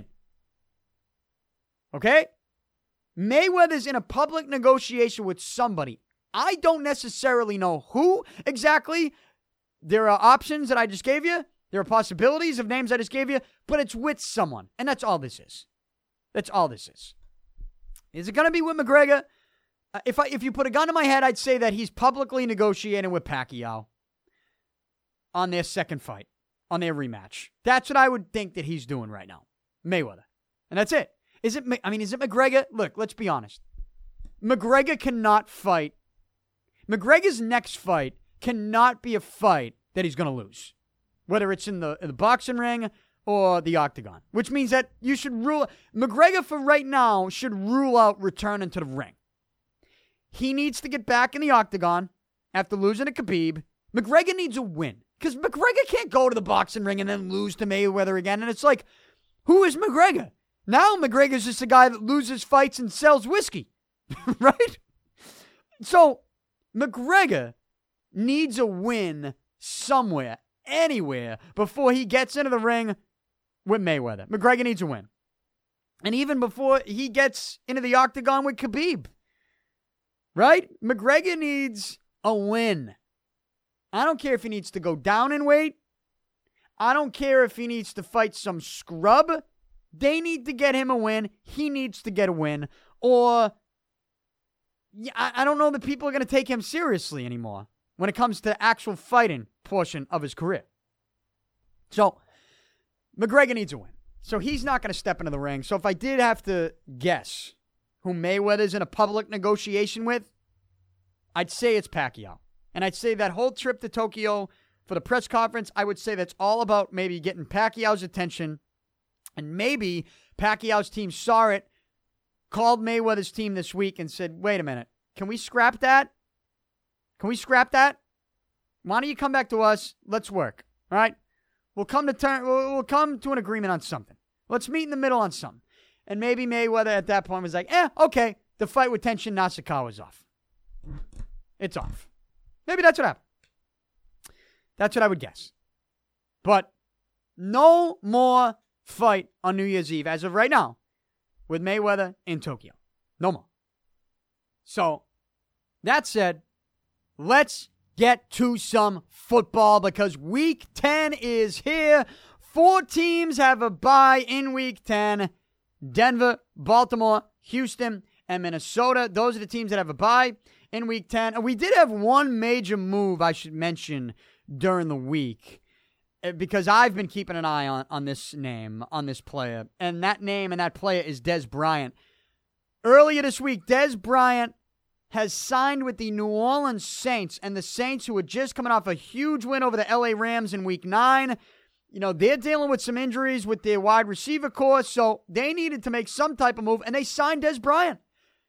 Okay? Mayweather's in a public negotiation with somebody. I don't necessarily know who exactly. There are options that I just gave you. There are possibilities of names I just gave you. But it's with someone. And that's all this is. That's all this is. Is it going to be with McGregor? If you put a gun to my head, I'd say that he's publicly negotiating with Pacquiao on their second fight, on their rematch. That's what I would think that he's doing right now. Mayweather. And that's it. Is it McGregor? Look, let's be honest. McGregor cannot fight. McGregor's next fight cannot be a fight that he's going to lose. Whether it's in the boxing ring or the octagon. Which means that you should rule... McGregor, for right now, should rule out returning to the ring. He needs to get back in the octagon after losing to Khabib. McGregor needs a win. Because McGregor can't go to the boxing ring and then lose to Mayweather again. And it's like, who is McGregor? Now McGregor's just a guy that loses fights and sells whiskey. Right? So, McGregor needs a win somewhere, anywhere, before he gets into the ring with Mayweather. McGregor needs a win. And even before he gets into the octagon with Khabib. Right? McGregor needs a win. I don't care if he needs to go down in weight. I don't care if he needs to fight some scrub. They need to get him a win. He needs to get a win. Or, I don't know that people are going to take him seriously anymore when it comes to the actual fighting portion of his career. So, McGregor needs a win. So he's not going to step into the ring. So if I did have to guess who Mayweather's in a public negotiation with, I'd say it's Pacquiao. And I'd say that whole trip to Tokyo for the press conference, I would say that's all about maybe getting Pacquiao's attention. And maybe Pacquiao's team saw it, called Mayweather's team this week and said, wait a minute, can we scrap that? Can we scrap that? Why don't you come back to us? Let's work. All right? We'll come to an agreement on something. Let's meet in the middle on something. And maybe Mayweather at that point was like, okay, the fight with Tenshin Nasukawa is off. It's off. Maybe that's what happened. That's what I would guess. But no more fight on New Year's Eve as of right now with Mayweather in Tokyo. No more. So, that said, let's get to some football because Week 10 is here. 4 teams have a bye in Week 10. Denver, Baltimore, Houston, and Minnesota. Those are the teams that have a bye in Week 10. And we did have one major move I should mention during the week, because I've been keeping an eye on this name, on this player. And that name and that player is Dez Bryant. Earlier this week, Dez Bryant has signed with the New Orleans Saints, and the Saints, who are just coming off a huge win over the LA Rams in Week 9, they're dealing with some injuries with their wide receiver core, so they needed to make some type of move, and they signed Dez Bryant.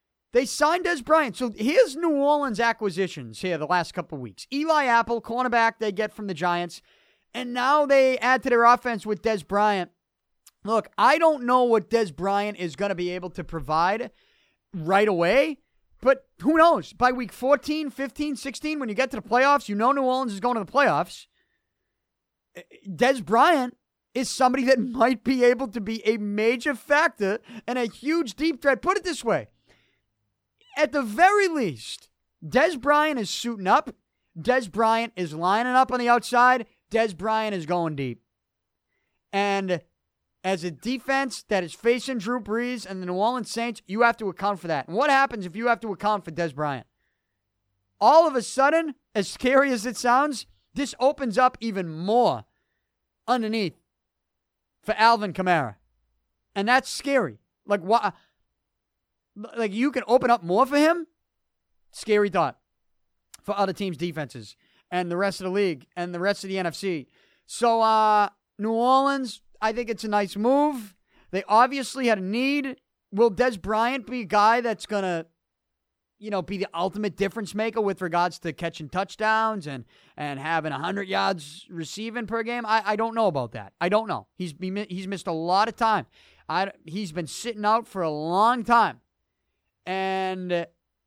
So here's New Orleans acquisitions here the last couple of weeks. Eli Apple, cornerback they get from the Giants, and now they add to their offense with Dez Bryant. Look, I don't know what Dez Bryant is going to be able to provide right away, but who knows? By week 14, 15, 16, when you get to the playoffs, New Orleans is going to the playoffs. Dez Bryant is somebody that might be able to be a major factor and a huge deep threat. Put it this way. At the very least, Dez Bryant is suiting up. Dez Bryant is lining up on the outside. Dez Bryant is going deep. And as a defense that is facing Drew Brees and the New Orleans Saints, you have to account for that. And what happens if you have to account for Dez Bryant? All of a sudden, as scary as it sounds, this opens up even more underneath for Alvin Kamara. And that's scary. Like, what? Like, you can open up more for him? Scary thought for other teams' defenses and the rest of the league and the rest of the NFC. So, New Orleans, I think it's a nice move. They obviously had a need. Will Dez Bryant be a guy that's going to, be the ultimate difference maker with regards to catching touchdowns and having 100 yards receiving per game? I don't know about that. I don't know. He's missed a lot of time. He's been sitting out for a long time. And,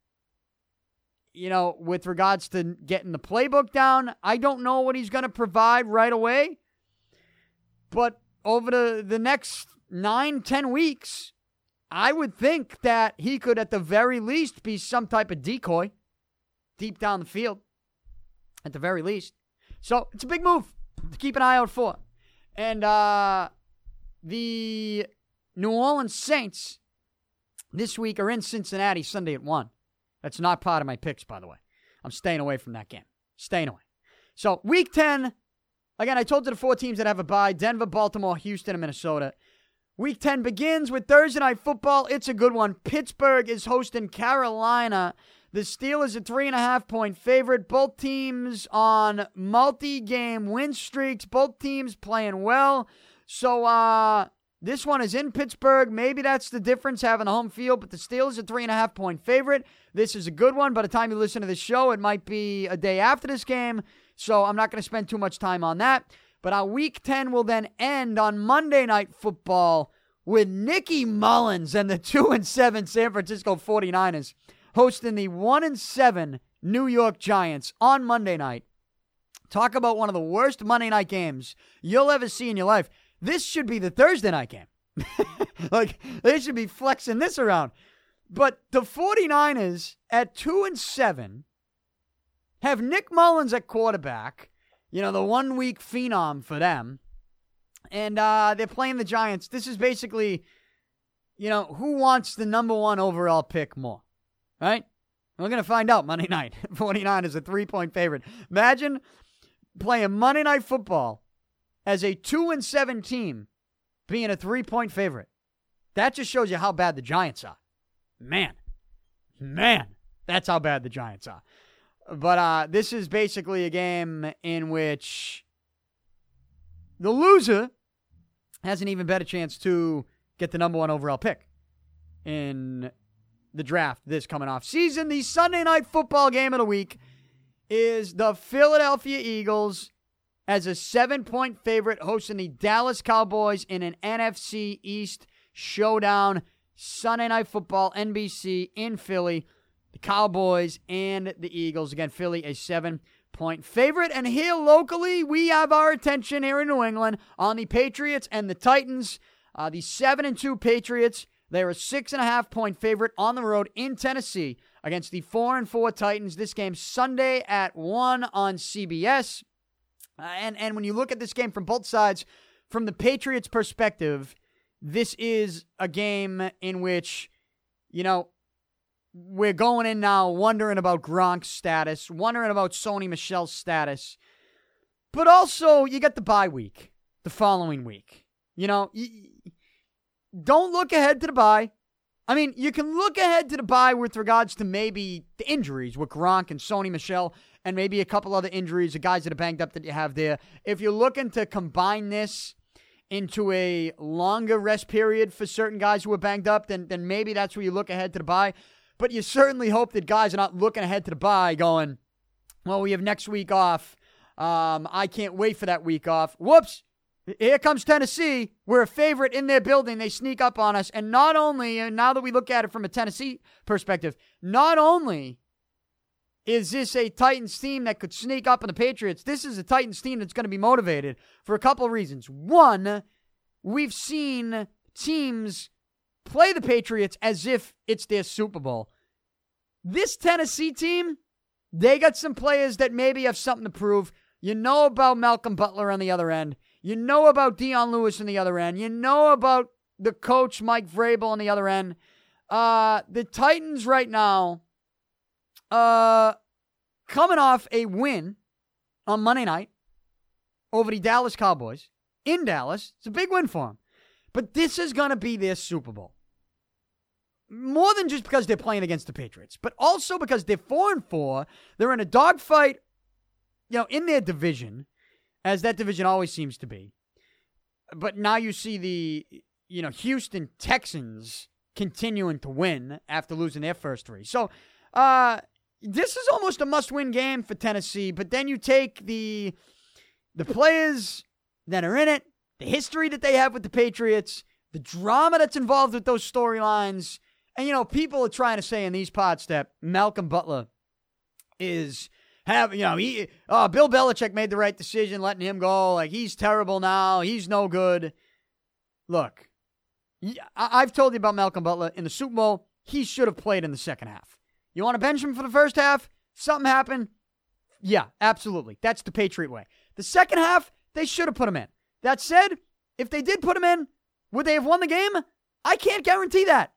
with regards to getting the playbook down, I don't know what he's going to provide right away. But over the next 9-10 weeks, I would think that he could at the very least be some type of decoy deep down the field, at the very least. So it's a big move to keep an eye out for. And the New Orleans Saints this week are in Cincinnati Sunday at 1. That's not part of my picks, by the way. I'm staying away from that game. Staying away. So Week 10, again, I told you the 4 teams that have a bye: Denver, Baltimore, Houston, and Minnesota. Week 10 begins with Thursday Night Football. It's a good one. Pittsburgh is hosting Carolina. The Steelers are 3.5-point favorite. Both teams on multi-game win streaks. Both teams playing well. So this one is in Pittsburgh. Maybe that's the difference, having a home field. But the Steelers are 3.5-point favorite. This is a good one. By the time you listen to this show, it might be a day after this game. So I'm not going to spend too much time on that. But our Week 10 will then end on Monday Night Football with Nicky Mullins and the 2-7 San Francisco 49ers hosting the 1-7 New York Giants on Monday night. Talk about one of the worst Monday night games you'll ever see in your life. This should be the Thursday night game. Like, they should be flexing this around. But the 49ers at 2-7 have Nick Mullins at quarterback. The 1 week phenom for them. And they're playing the Giants. This is basically, who wants the number 1 overall pick more? Right? We're going to find out Monday night. 49 is a 3-point favorite. Imagine playing Monday Night Football as a 2-7 team being a 3-point favorite. That just shows you how bad the Giants are. Man, that's how bad the Giants are. But this is basically a game in which the loser has an even better chance to get the number 1 overall pick in the draft this coming off season. The Sunday Night Football game of the week is the Philadelphia Eagles as a 7-point favorite hosting the Dallas Cowboys in an NFC East showdown. Sunday Night Football, NBC in Philly. The Cowboys and the Eagles. Again, Philly a 7-point favorite. And here locally, we have our attention here in New England on the Patriots and the Titans. The 7-2 Patriots, they're a 6.5-point favorite on the road in Tennessee against the 4-4 Titans. This game Sunday at 1 on CBS. And when you look at this game from both sides, from the Patriots' perspective, this is a game in which, we're going in now wondering about Gronk's status, wondering about Sony Michel's status. But also, you got the bye week, the following week. Don't look ahead to the bye. I mean, you can look ahead to the bye with regards to maybe the injuries with Gronk and Sony Michel and maybe a couple other injuries, the guys that are banged up that you have there. If you're looking to combine this into a longer rest period for certain guys who are banged up, then maybe that's where you look ahead to the bye. But you certainly hope that guys are not looking ahead to the bye going, well, we have next week off. I can't wait for that week off. Whoops. Here comes Tennessee. We're a favorite in their building. They sneak up on us. And not only, and now that we look at it from a Tennessee perspective, not only is this a Titans team that could sneak up on the Patriots, this is a Titans team that's going to be motivated for a couple of reasons. One, we've seen teams play the Patriots as if it's their Super Bowl. This Tennessee team, they got some players that maybe have something to prove. You know about Malcolm Butler on the other end. You know about Dion Lewis on the other end. You know about the coach, Mike Vrabel, on the other end. The Titans right now, coming off a win on Monday night over the Dallas Cowboys in Dallas. It's a big win for them. But this is going to be their Super Bowl. More than just because they're playing against the Patriots, but also because they're 4-4. They're in a dogfight, in their division, as that division always seems to be. But now you see the, Houston Texans continuing to win after losing their first three. So, this is almost a must-win game for Tennessee, but then you take the players that are in it, the history that they have with the Patriots, the drama that's involved with those storylines, and, people are trying to say in these pods that Malcolm Butler is Bill Belichick made the right decision letting him go. Like, he's terrible now. He's no good. Look, I've told you about Malcolm Butler in the Super Bowl. He should have played in the second half. You want to bench him for the first half? Something happened? Yeah, absolutely. That's the Patriot way. The second half, they should have put him in. That said, if they did put him in, would they have won the game? I can't guarantee that.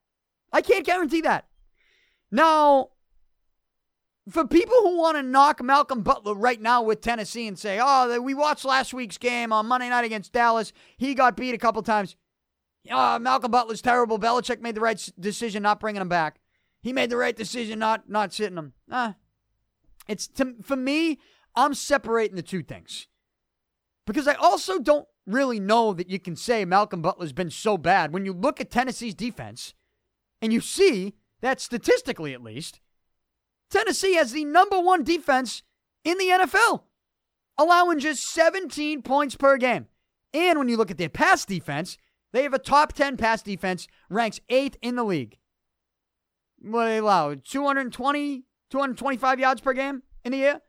Now, for people who want to knock Malcolm Butler right now with Tennessee and say, we watched last week's game on Monday night against Dallas. He got beat a couple times. Malcolm Butler's terrible. Belichick made the right decision not bringing him back. He made the right decision not sitting him. For me, I'm separating the two things. Because I also don't really know that you can say Malcolm Butler's been so bad when you look at Tennessee's defense and you see that statistically at least, Tennessee has the number one defense in the NFL, allowing just 17 points per game. And when you look at their pass defense, they have a top 10 pass defense, ranks 8th in the league. What do they allow? 225 yards per game in the year?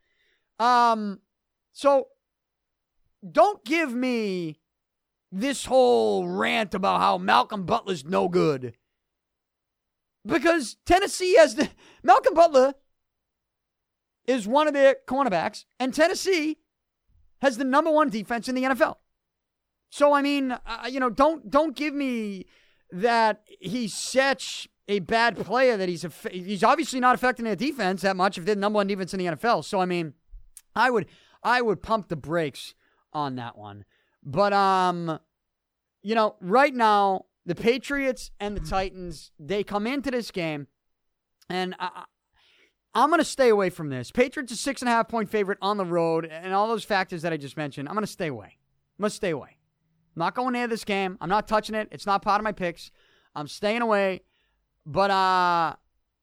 So don't give me this whole rant about how Malcolm Butler's no good. Because Tennessee has Malcolm Butler is one of their cornerbacks, and Tennessee has the number one defense in the NFL. So, I mean, don't give me that he's such a bad player that he's obviously not affecting their defense that much if they're the number one defense in the NFL. So, I mean, I would pump the brakes on that one. But, right now, the Patriots and the Titans, they come into this game, and I'm going to stay away from this. Patriots a 6.5-point favorite on the road, and all those factors that I just mentioned, I'm going to stay away. I'm not going near this game. I'm not touching it. It's not part of my picks. I'm staying away. But, I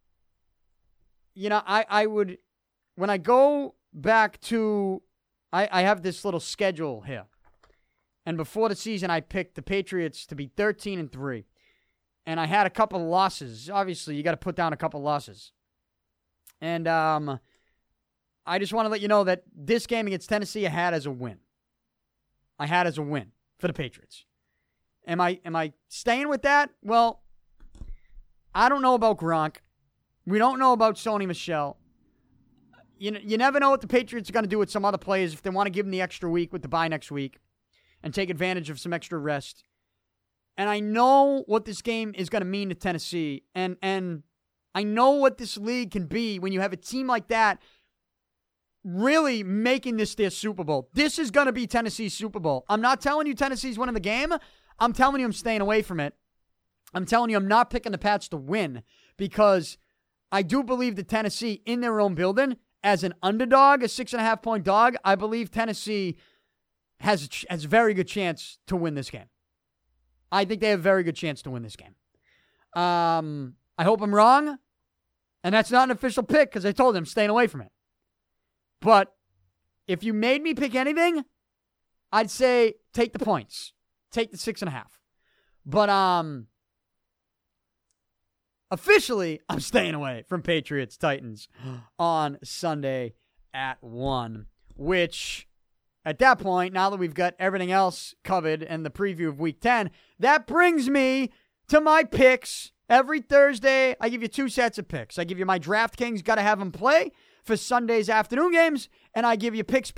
would, when I go back to, I have this little schedule here. And before the season, I picked the Patriots to be 13-3. And I had a couple of losses. Obviously, you got to put down a couple of losses. And I just want to let you know that this game against Tennessee I had as a win. For the Patriots. Am I staying with that? Well, I don't know about Gronk. We don't know about Sony Michel. You never know what the Patriots are going to do with some other players if they want to give them the extra week with the bye next week and take advantage of some extra rest. And I know what this game is going to mean to Tennessee. And I know what this league can be when you have a team like that really making this their Super Bowl. This is going to be Tennessee's Super Bowl. I'm not telling you Tennessee's winning the game. I'm telling you I'm staying away from it. I'm telling you I'm not picking the Pats to win because I do believe that Tennessee, in their own building, as an underdog, a 6.5-point dog, I believe Tennessee has a very good chance to win this game. I think they have a very good chance to win this game. I hope I'm wrong, and that's not an official pick because I told you I'm staying away from it. But if you made me pick anything, I'd say take the points. Take the 6.5. But officially, I'm staying away from Patriots-Titans on Sunday at 1, which at that point, now that we've got everything else covered and the preview of Week 10, that brings me to my picks. Every Thursday, I give you 2 sets of picks. I give you my DraftKings, got to have them play for Sunday's afternoon games, and I give you picks,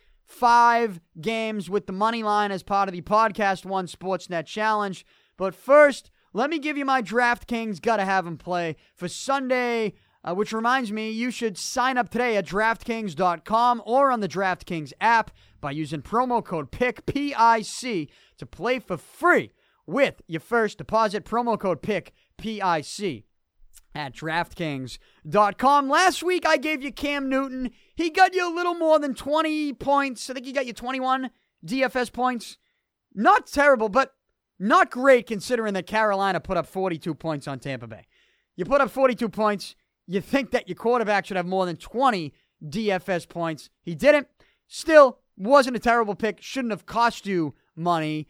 5 games with the money line as part of the Podcast One Sportsnet Challenge. But first, let me give you my DraftKings, got to have them play for Sunday, which reminds me, you should sign up today at DraftKings.com or on the DraftKings app by using promo code PIC, P-I-C, to play for free with your first deposit. Promo code PIC, P-I-C, at DraftKings.com. Last week, I gave you Cam Newton. He got you a little more than 20 points. I think he got you 21 DFS points. Not terrible, but not great considering that Carolina put up 42 points on Tampa Bay. You put up 42 points. You think that your quarterback should have more than 20 DFS points. He didn't. Still, wasn't a terrible pick. Shouldn't have cost you money.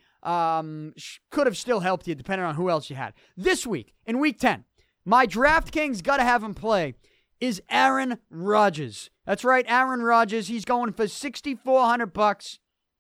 Could have still helped you depending on who else you had. This week, in Week 10, my DraftKings got to have him play is Aaron Rodgers. That's right, Aaron Rodgers. He's going for $6,400.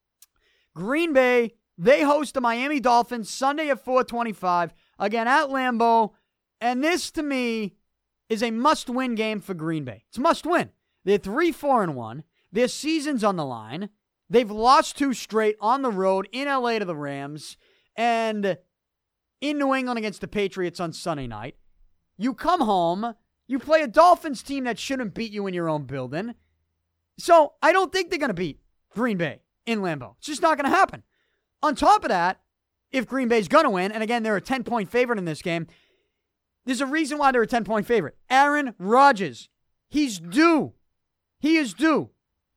Green Bay, they host the Miami Dolphins Sunday at 4:25, again at Lambeau. And this, to me, is a must-win game for Green Bay. It's a must-win. They're 3-4-1. Their season's on the line. They've lost 2 straight on the road in LA to the Rams and in New England against the Patriots on Sunday night. You come home, you play a Dolphins team that shouldn't beat you in your own building. So I don't think they're going to beat Green Bay in Lambeau. It's just not going to happen. On top of that, if Green Bay's going to win, and again, they're a 10-point favorite in this game, there's a reason why they're a 10-point favorite. Aaron Rodgers, he's due. He is due.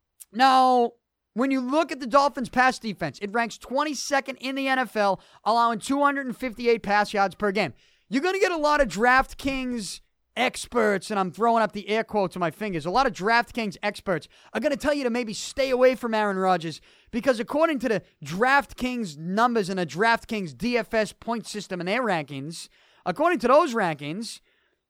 Now, when you look at the Dolphins' pass defense, it ranks 22nd in the NFL, allowing 258 pass yards per game. You're going to get a lot of DraftKings experts, and I'm throwing up the air quotes to my fingers. A lot of DraftKings experts are going to tell you to maybe stay away from Aaron Rodgers because according to the DraftKings numbers and the DraftKings DFS point system and their rankings, according to those rankings,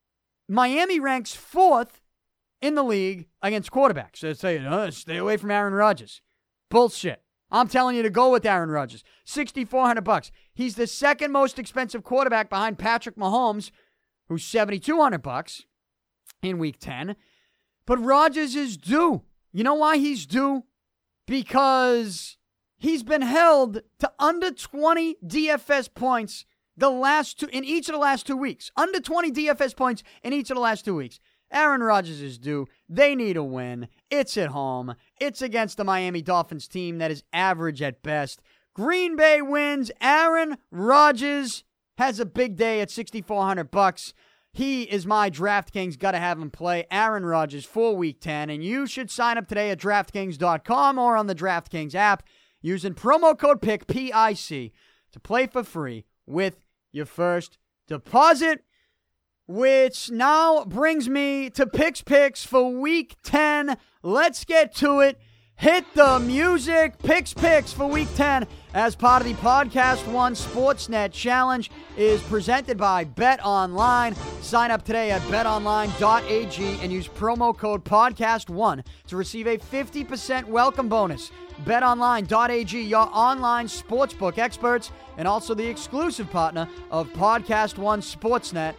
Miami ranks 4th in the league against quarterbacks. So they say, stay away from Aaron Rodgers. Bullshit. I'm telling you to go with Aaron Rodgers. $6,400. He's the second most expensive quarterback behind Patrick Mahomes, who's $7,200 in Week 10. But Rodgers is due. You know why he's due? Because he's been held to under 20 DFS points in each of the last 2 weeks. Under 20 DFS points in each of the last 2 weeks. Aaron Rodgers is due. They need a win. It's at home. It's against the Miami Dolphins team that is average at best. Green Bay wins. Aaron Rodgers has a big day at $6,400. He is my DraftKings. Got to have him play. Aaron Rodgers for Week 10. And you should sign up today at DraftKings.com or on the DraftKings app using promo code PIC, P-I-C, to play for free with your first deposit. Which now brings me to picks for Week 10. Let's get to it. Hit the music. Picks for Week 10 as part of the Podcast One Sportsnet Challenge is presented by BetOnline. Sign up today at betonline.ag and use promo code PODCAST1 to receive a 50% welcome bonus. BetOnline.ag, your online sportsbook experts, and also the exclusive partner of Podcast One Sportsnet.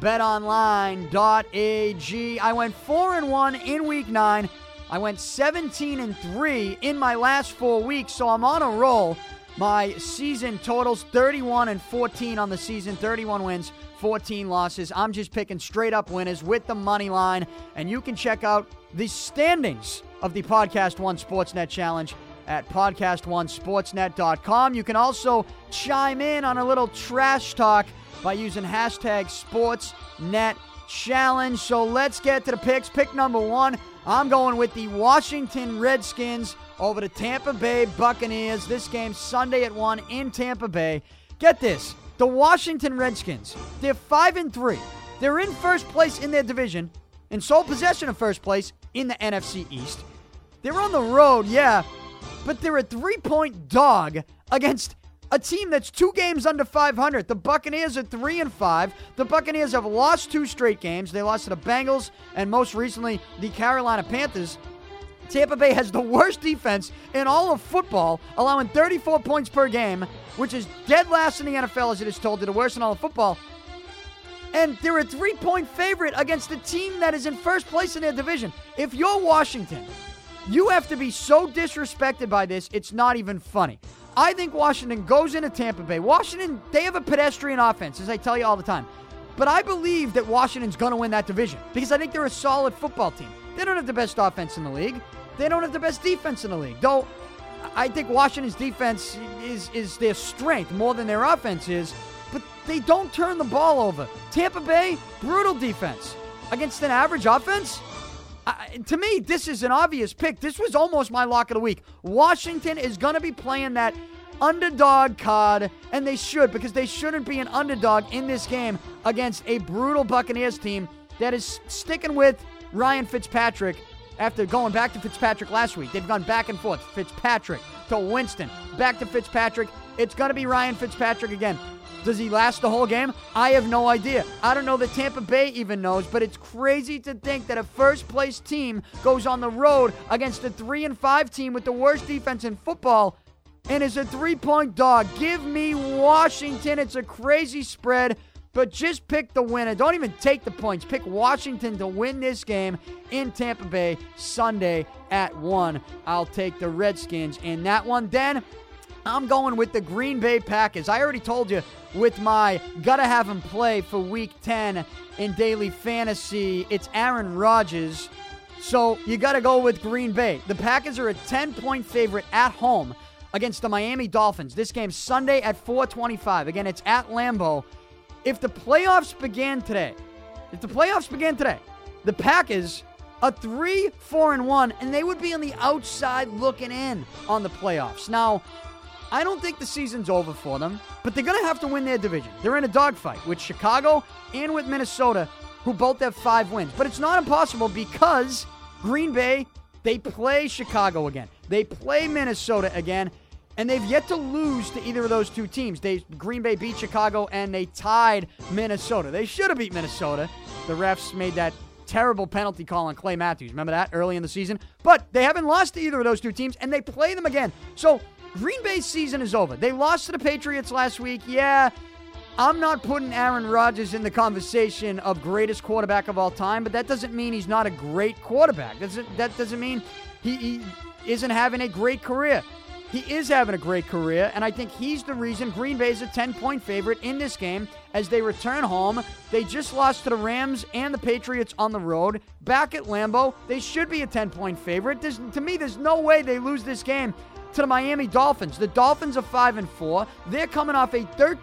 BetOnline.ag. I went 4-1 in Week 9. I went 17-3 in my last 4 weeks, so I'm on a roll. My season totals 31-14 on the season, 31 wins, 14 losses. I'm just picking straight up winners with the money line, and you can check out the standings of the Podcast One Sportsnet Challenge at podcastonesportsnet.com. You can also chime in on a little trash talk by using hashtag SportsNetChallenge. So let's get to the picks. Pick number one, I'm going with the Washington Redskins over the Tampa Bay Buccaneers. This game Sunday at 1 in Tampa Bay. Get this, the Washington Redskins, they're 5-3. They're in first place in their division, in sole possession of first place in the NFC East. They're on the road, yeah, but they're a 3-point dog against a team that's 2 games under 500. The Buccaneers are 3-5. The Buccaneers have lost 2 straight games. They lost to the Bengals and most recently the Carolina Panthers. Tampa Bay has the worst defense in all of football, allowing 34 points per game, which is dead last in the NFL as it is told. They're the worst in all of football. And they're a 3-point favorite against a team that is in first place in their division. If you're Washington, you have to be so disrespected by this, it's not even funny. I think Washington goes into Tampa Bay. Washington, they have a pedestrian offense, as I tell you all the time. But I believe that Washington's going to win that division because I think they're a solid football team. They don't have the best offense in the league. They don't have the best defense in the league. Though, I think Washington's defense is their strength more than their offense is. But they don't turn the ball over. Tampa Bay, brutal defense against an average offense. To me, this is an obvious pick. This was almost my lock of the week. Washington is going to be playing that underdog card, and they should, because they shouldn't be an underdog in this game against a brutal Buccaneers team that is sticking with Ryan Fitzpatrick after going back to Fitzpatrick last week. They've gone back and forth. Fitzpatrick to Winston, back to Fitzpatrick. It's going to be Ryan Fitzpatrick again. Does he last the whole game? I have no idea. I don't know that Tampa Bay even knows, but it's crazy to think that a first-place team goes on the road against a 3-5 team with the worst defense in football and is a 3-point dog. Give me Washington. It's a crazy spread, but just pick the winner. Don't even take the points. Pick Washington to win this game in Tampa Bay Sunday at 1. I'll take the Redskins in that one. Then I'm going with the Green Bay Packers. I already told you with my gotta have him play for Week 10 in Daily Fantasy, it's Aaron Rodgers. So you gotta go with Green Bay. The Packers are a 10-point favorite at home against the Miami Dolphins. This game's Sunday at 4:25. Again, it's at Lambeau. If the playoffs began today, the Packers are 3-4-1, and they would be on the outside looking in on the playoffs. Now, I don't think the season's over for them, but they're going to have to win their division. They're in a dogfight with Chicago and with Minnesota, who both have 5 wins. But it's not impossible because Green Bay, they play Chicago again. They play Minnesota again, and they've yet to lose to either of those 2 teams. Green Bay beat Chicago, and they tied Minnesota. They should have beat Minnesota. The refs made that terrible penalty call on Clay Matthews. Remember that early in the season? But they haven't lost to either of those 2 teams, and they play them again. So Green Bay's season is over. They lost to the Patriots last week. Yeah, I'm not putting Aaron Rodgers in the conversation of greatest quarterback of all time, but that doesn't mean he's not a great quarterback. That doesn't mean he isn't having a great career. He is having a great career, and I think he's the reason Green Bay's a 10-point favorite in this game as they return home. They just lost to the Rams and the Patriots on the road. Back at Lambeau, they should be a 10-point favorite. To me, there's no way they lose this game to the Miami Dolphins. The Dolphins are 5-4. They're coming off a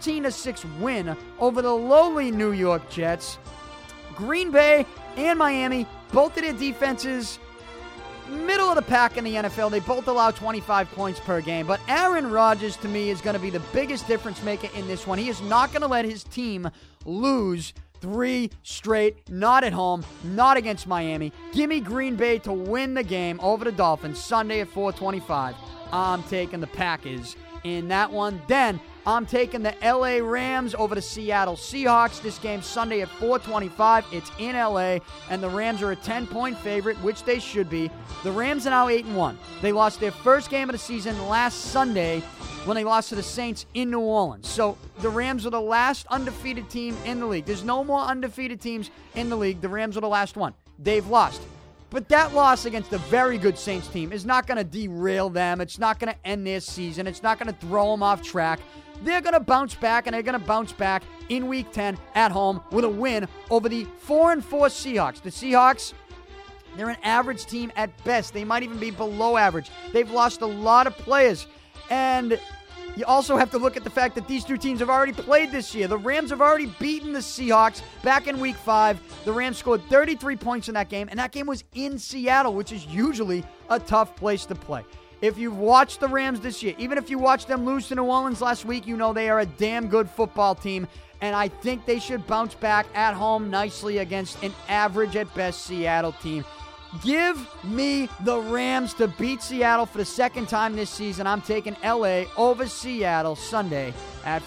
13-6 win over the lowly New York Jets. Green Bay and Miami, both of their defenses middle of the pack in the NFL. They both allow 25 points per game. But Aaron Rodgers, to me, is going to be the biggest difference maker in this one. He is not going to let his team lose 3 straight, not at home, not against Miami. Give me Green Bay to win the game over the Dolphins Sunday at 4:25. I'm taking the Packers in that one. Then I'm taking the LA Rams over the Seattle Seahawks. This game Sunday at 4:25. It's in LA, and the Rams are a 10-point favorite, which they should be. The Rams are now 8-1. They lost their first game of the season last Sunday when they lost to the Saints in New Orleans. So the Rams are the last undefeated team in the league. There's no more undefeated teams in the league. The Rams are the last one. They've lost. But that loss against a very good Saints team is not going to derail them. It's not going to end their season. It's not going to throw them off track. They're going to bounce back, and they're going to bounce back in Week 10 at home with a win over the 4-4 Seahawks. The Seahawks, they're an average team at best. They might even be below average. They've lost a lot of players. And you also have to look at the fact that these two teams have already played this year. The Rams have already beaten the Seahawks back in Week 5. The Rams scored 33 points in that game, and that game was in Seattle, which is usually a tough place to play. If you've watched the Rams this year, even if you watched them lose to New Orleans last week, you know they are a damn good football team, and I think they should bounce back at home nicely against an average at best Seattle team. Give me the Rams to beat Seattle for the second time this season. I'm taking LA over Seattle Sunday at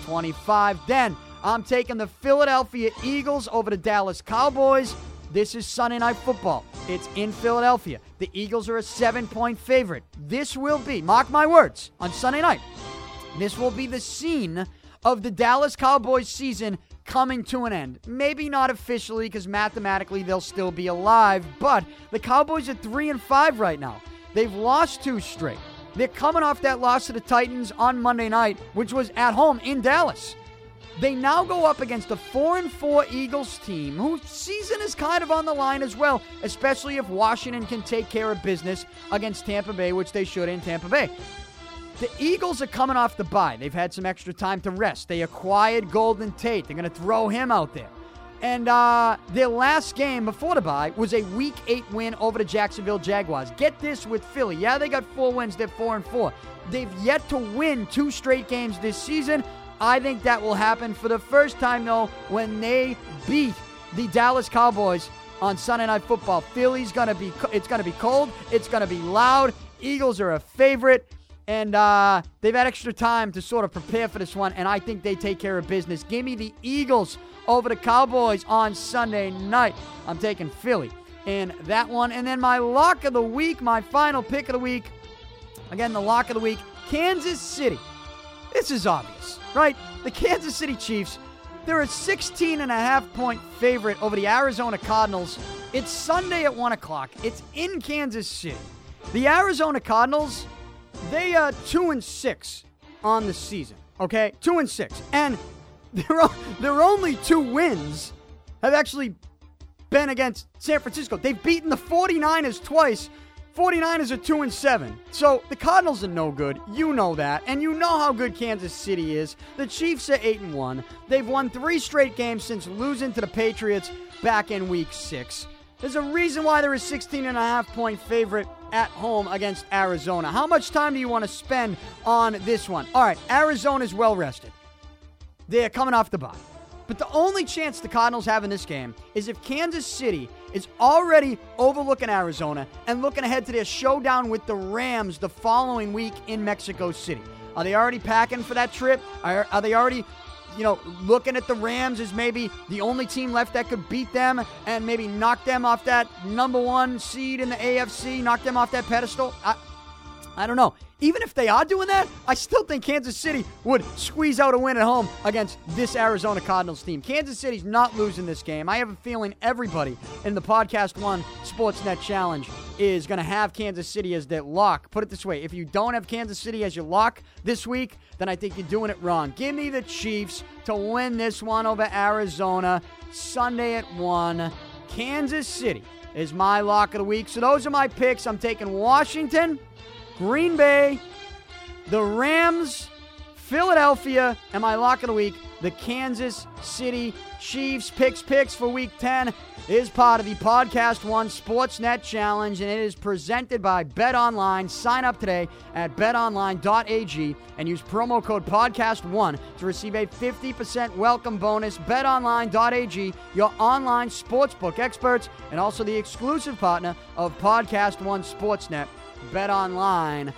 4:25. Then I'm taking the Philadelphia Eagles over the Dallas Cowboys. This is Sunday Night Football. It's in Philadelphia. The Eagles are a 7-point favorite. This will be, mark my words, on Sunday night, this will be the scene of the Dallas Cowboys season coming to an end. Maybe not officially, because mathematically they'll still be alive, but the Cowboys are 3-5 right now. They've lost 2 straight. They're coming off that loss to the Titans on Monday night, which was at home in Dallas. They now go up against a 4-4 Eagles team whose season is kind of on the line as well, especially if Washington can take care of business against Tampa Bay, which they should in Tampa Bay. The Eagles are coming off the bye. They've had some extra time to rest. They acquired Golden Tate. They're going to throw him out there. And their last game before the bye was a Week 8 win over the Jacksonville Jaguars. Get this with Philly. Yeah, they got 4 wins. They're 4-4. They've yet to win 2 straight games this season. I think that will happen for the first time, though, when they beat the Dallas Cowboys on Sunday Night Football. Philly's going to be, it's going to be cold. It's going to be loud. Eagles are a favorite. And they've had extra time to sort of prepare for this one, and I think they take care of business. Give me the Eagles over the Cowboys on Sunday night. I'm taking Philly in that one. And then my lock of the week, my final pick of the week. Again, the lock of the week, Kansas City. This is obvious, right? The Kansas City Chiefs, they're a 16.5-point favorite over the Arizona Cardinals. It's Sunday at 1 o'clock. It's in Kansas City. The Arizona Cardinals, they are 2-6 on the season, okay? 2-6. And their only 2 wins have actually been against San Francisco. They've beaten the 49ers twice. 49ers are 2-7. So the Cardinals are no good. You know that. And you know how good Kansas City is. The Chiefs are 8-1. They've won 3 straight games since losing to the Patriots back in Week 6. There's a reason why they're a 16.5-point favorite at home against Arizona. How much time do you want to spend on this one? All right, Arizona's well-rested. They're coming off the bye. But the only chance the Cardinals have in this game is if Kansas City is already overlooking Arizona and looking ahead to their showdown with the Rams the following week in Mexico City. Are they already packing for that trip? Are they already, looking at the Rams as maybe the only team left that could beat them and maybe knock them off that number 1 seed in the AFC, knock them off that pedestal? I don't know. Even if they are doing that, I still think Kansas City would squeeze out a win at home against this Arizona Cardinals team. Kansas City's not losing this game. I have a feeling everybody in the Podcast One Sportsnet Challenge is going to have Kansas City as their lock. Put it this way, if you don't have Kansas City as your lock this week, then I think you're doing it wrong. Give me the Chiefs to win this one over Arizona Sunday at 1. Kansas City is my lock of the week. So those are my picks. I'm taking Washington, Green Bay, the Rams, Philadelphia, and my lock of the week, the Kansas City Chiefs. Picks for Week 10 is part of the Podcast One Sportsnet Challenge, and it is presented by BetOnline. Sign up today at betonline.ag and use promo code PODCAST1 to receive a 50% welcome bonus. BetOnline.ag, your online sportsbook experts, and also the exclusive partner of Podcast One Sportsnet. BetOnline.ag.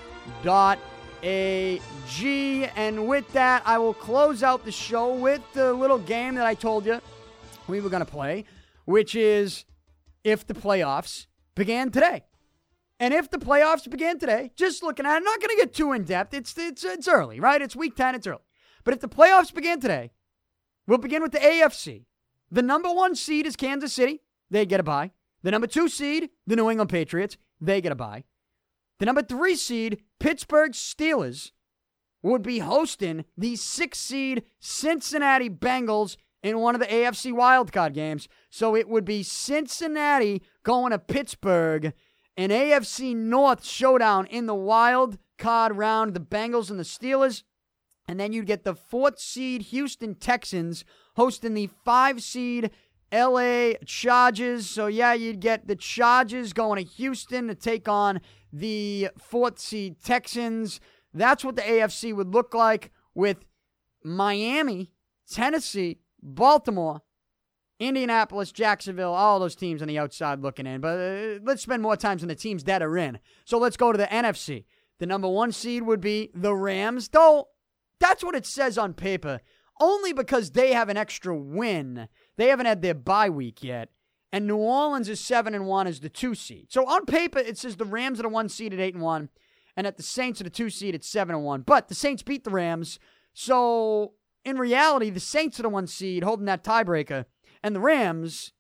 And with that, I will close out the show with the little game that I told you we were going to play, which is if the playoffs began today. And if the playoffs began today, just looking at it, I'm not going to get too in-depth. It's early, right? It's Week 10. It's early. But if the playoffs began today, we'll begin with the AFC. The number 1 seed is Kansas City. They get a bye. The number 2 seed, the New England Patriots, they get a bye. The number 3 seed, Pittsburgh Steelers, would be hosting the 6 seed Cincinnati Bengals in one of the AFC wildcard games. So it would be Cincinnati going to Pittsburgh, an AFC North showdown in the wild card round, the Bengals and the Steelers. And then you'd get the 4th seed Houston Texans hosting the 5 seed LA Chargers. So yeah, you'd get the Chargers going to Houston to take on the 4th seed Texans. That's what the AFC would look like, with Miami, Tennessee, Baltimore, Indianapolis, Jacksonville, all those teams on the outside looking in. But let's spend more time on the teams that are in. So let's go to the NFC. The number 1 seed would be the Rams, though that's what it says on paper, only because they have an extra win. They haven't had their bye week yet. And New Orleans is 7-1 as the 2 seed. So on paper, it says the Rams are the 1 seed at 8-1, and at the Saints are the 2 seed at 7-1. But the Saints beat the Rams, so in reality, the Saints are the 1 seed holding that tiebreaker, and the Rams,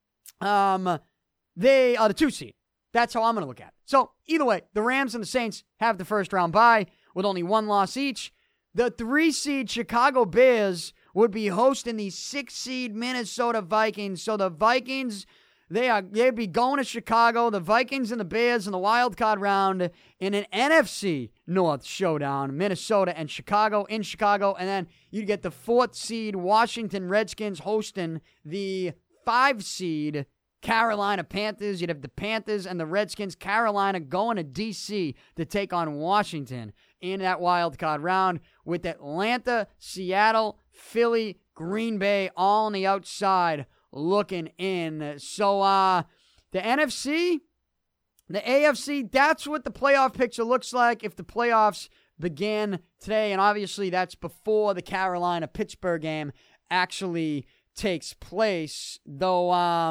they are the 2 seed. That's how I'm going to look at it. So either way, the Rams and the Saints have the first round bye with only 1 loss each. The 3 seed Chicago Bears would be hosting the 6 seed Minnesota Vikings. So the Vikings, they'd be going to Chicago. The Vikings and the Bears in the wild card round in an NFC North showdown. Minnesota and Chicago in Chicago. And then you'd get the 4th seed Washington Redskins hosting the 5 seed Carolina Panthers. You'd have the Panthers and the Redskins. Carolina going to D.C. to take on Washington in that wild card round, with Atlanta, Seattle, Philly, Green Bay all on the outside looking in. So the NFC, the AFC, that's what the playoff picture looks like if the playoffs began today. And obviously that's before the Carolina-Pittsburgh game actually takes place. Though,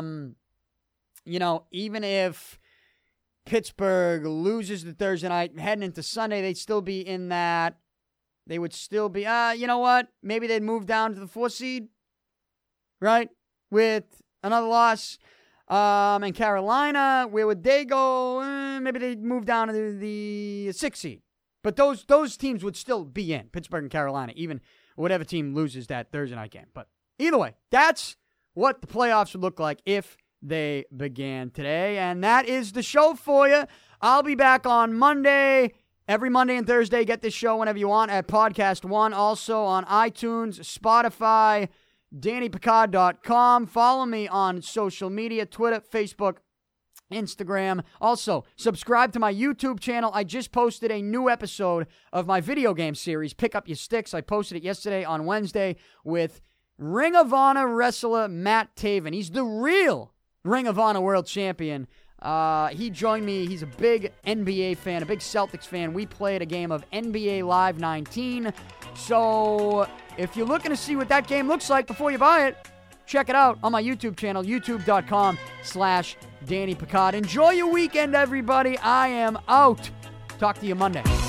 even if Pittsburgh loses the Thursday night, heading into Sunday, they'd still be in that. They would still be, you know what? Maybe they'd move down to the 4th seed, right? With another loss. And Carolina, where would they go? Maybe they'd move down to the 6th seed. But those teams would still be in, Pittsburgh and Carolina, even whatever team loses that Thursday night game. But either way, that's what the playoffs would look like if they began today. And that is the show for you. I'll be back on Monday. Every Monday and Thursday, get this show whenever you want at Podcast One. Also on iTunes, Spotify, DannyPicard.com. Follow me on social media, Twitter, Facebook, Instagram. Also, subscribe to my YouTube channel. I just posted a new episode of my video game series, Pick Up Your Sticks. I posted it yesterday on Wednesday with Ring of Honor wrestler Matt Taven. He's the real Ring of Honor World Champion. He joined me. He's a big NBA fan, a big Celtics fan. We played a game of NBA Live 19. So if you're looking to see what that game looks like before you buy it, check it out on my YouTube channel, youtube.com/Danny Picard. Enjoy your weekend, everybody. I am out. Talk to you Monday.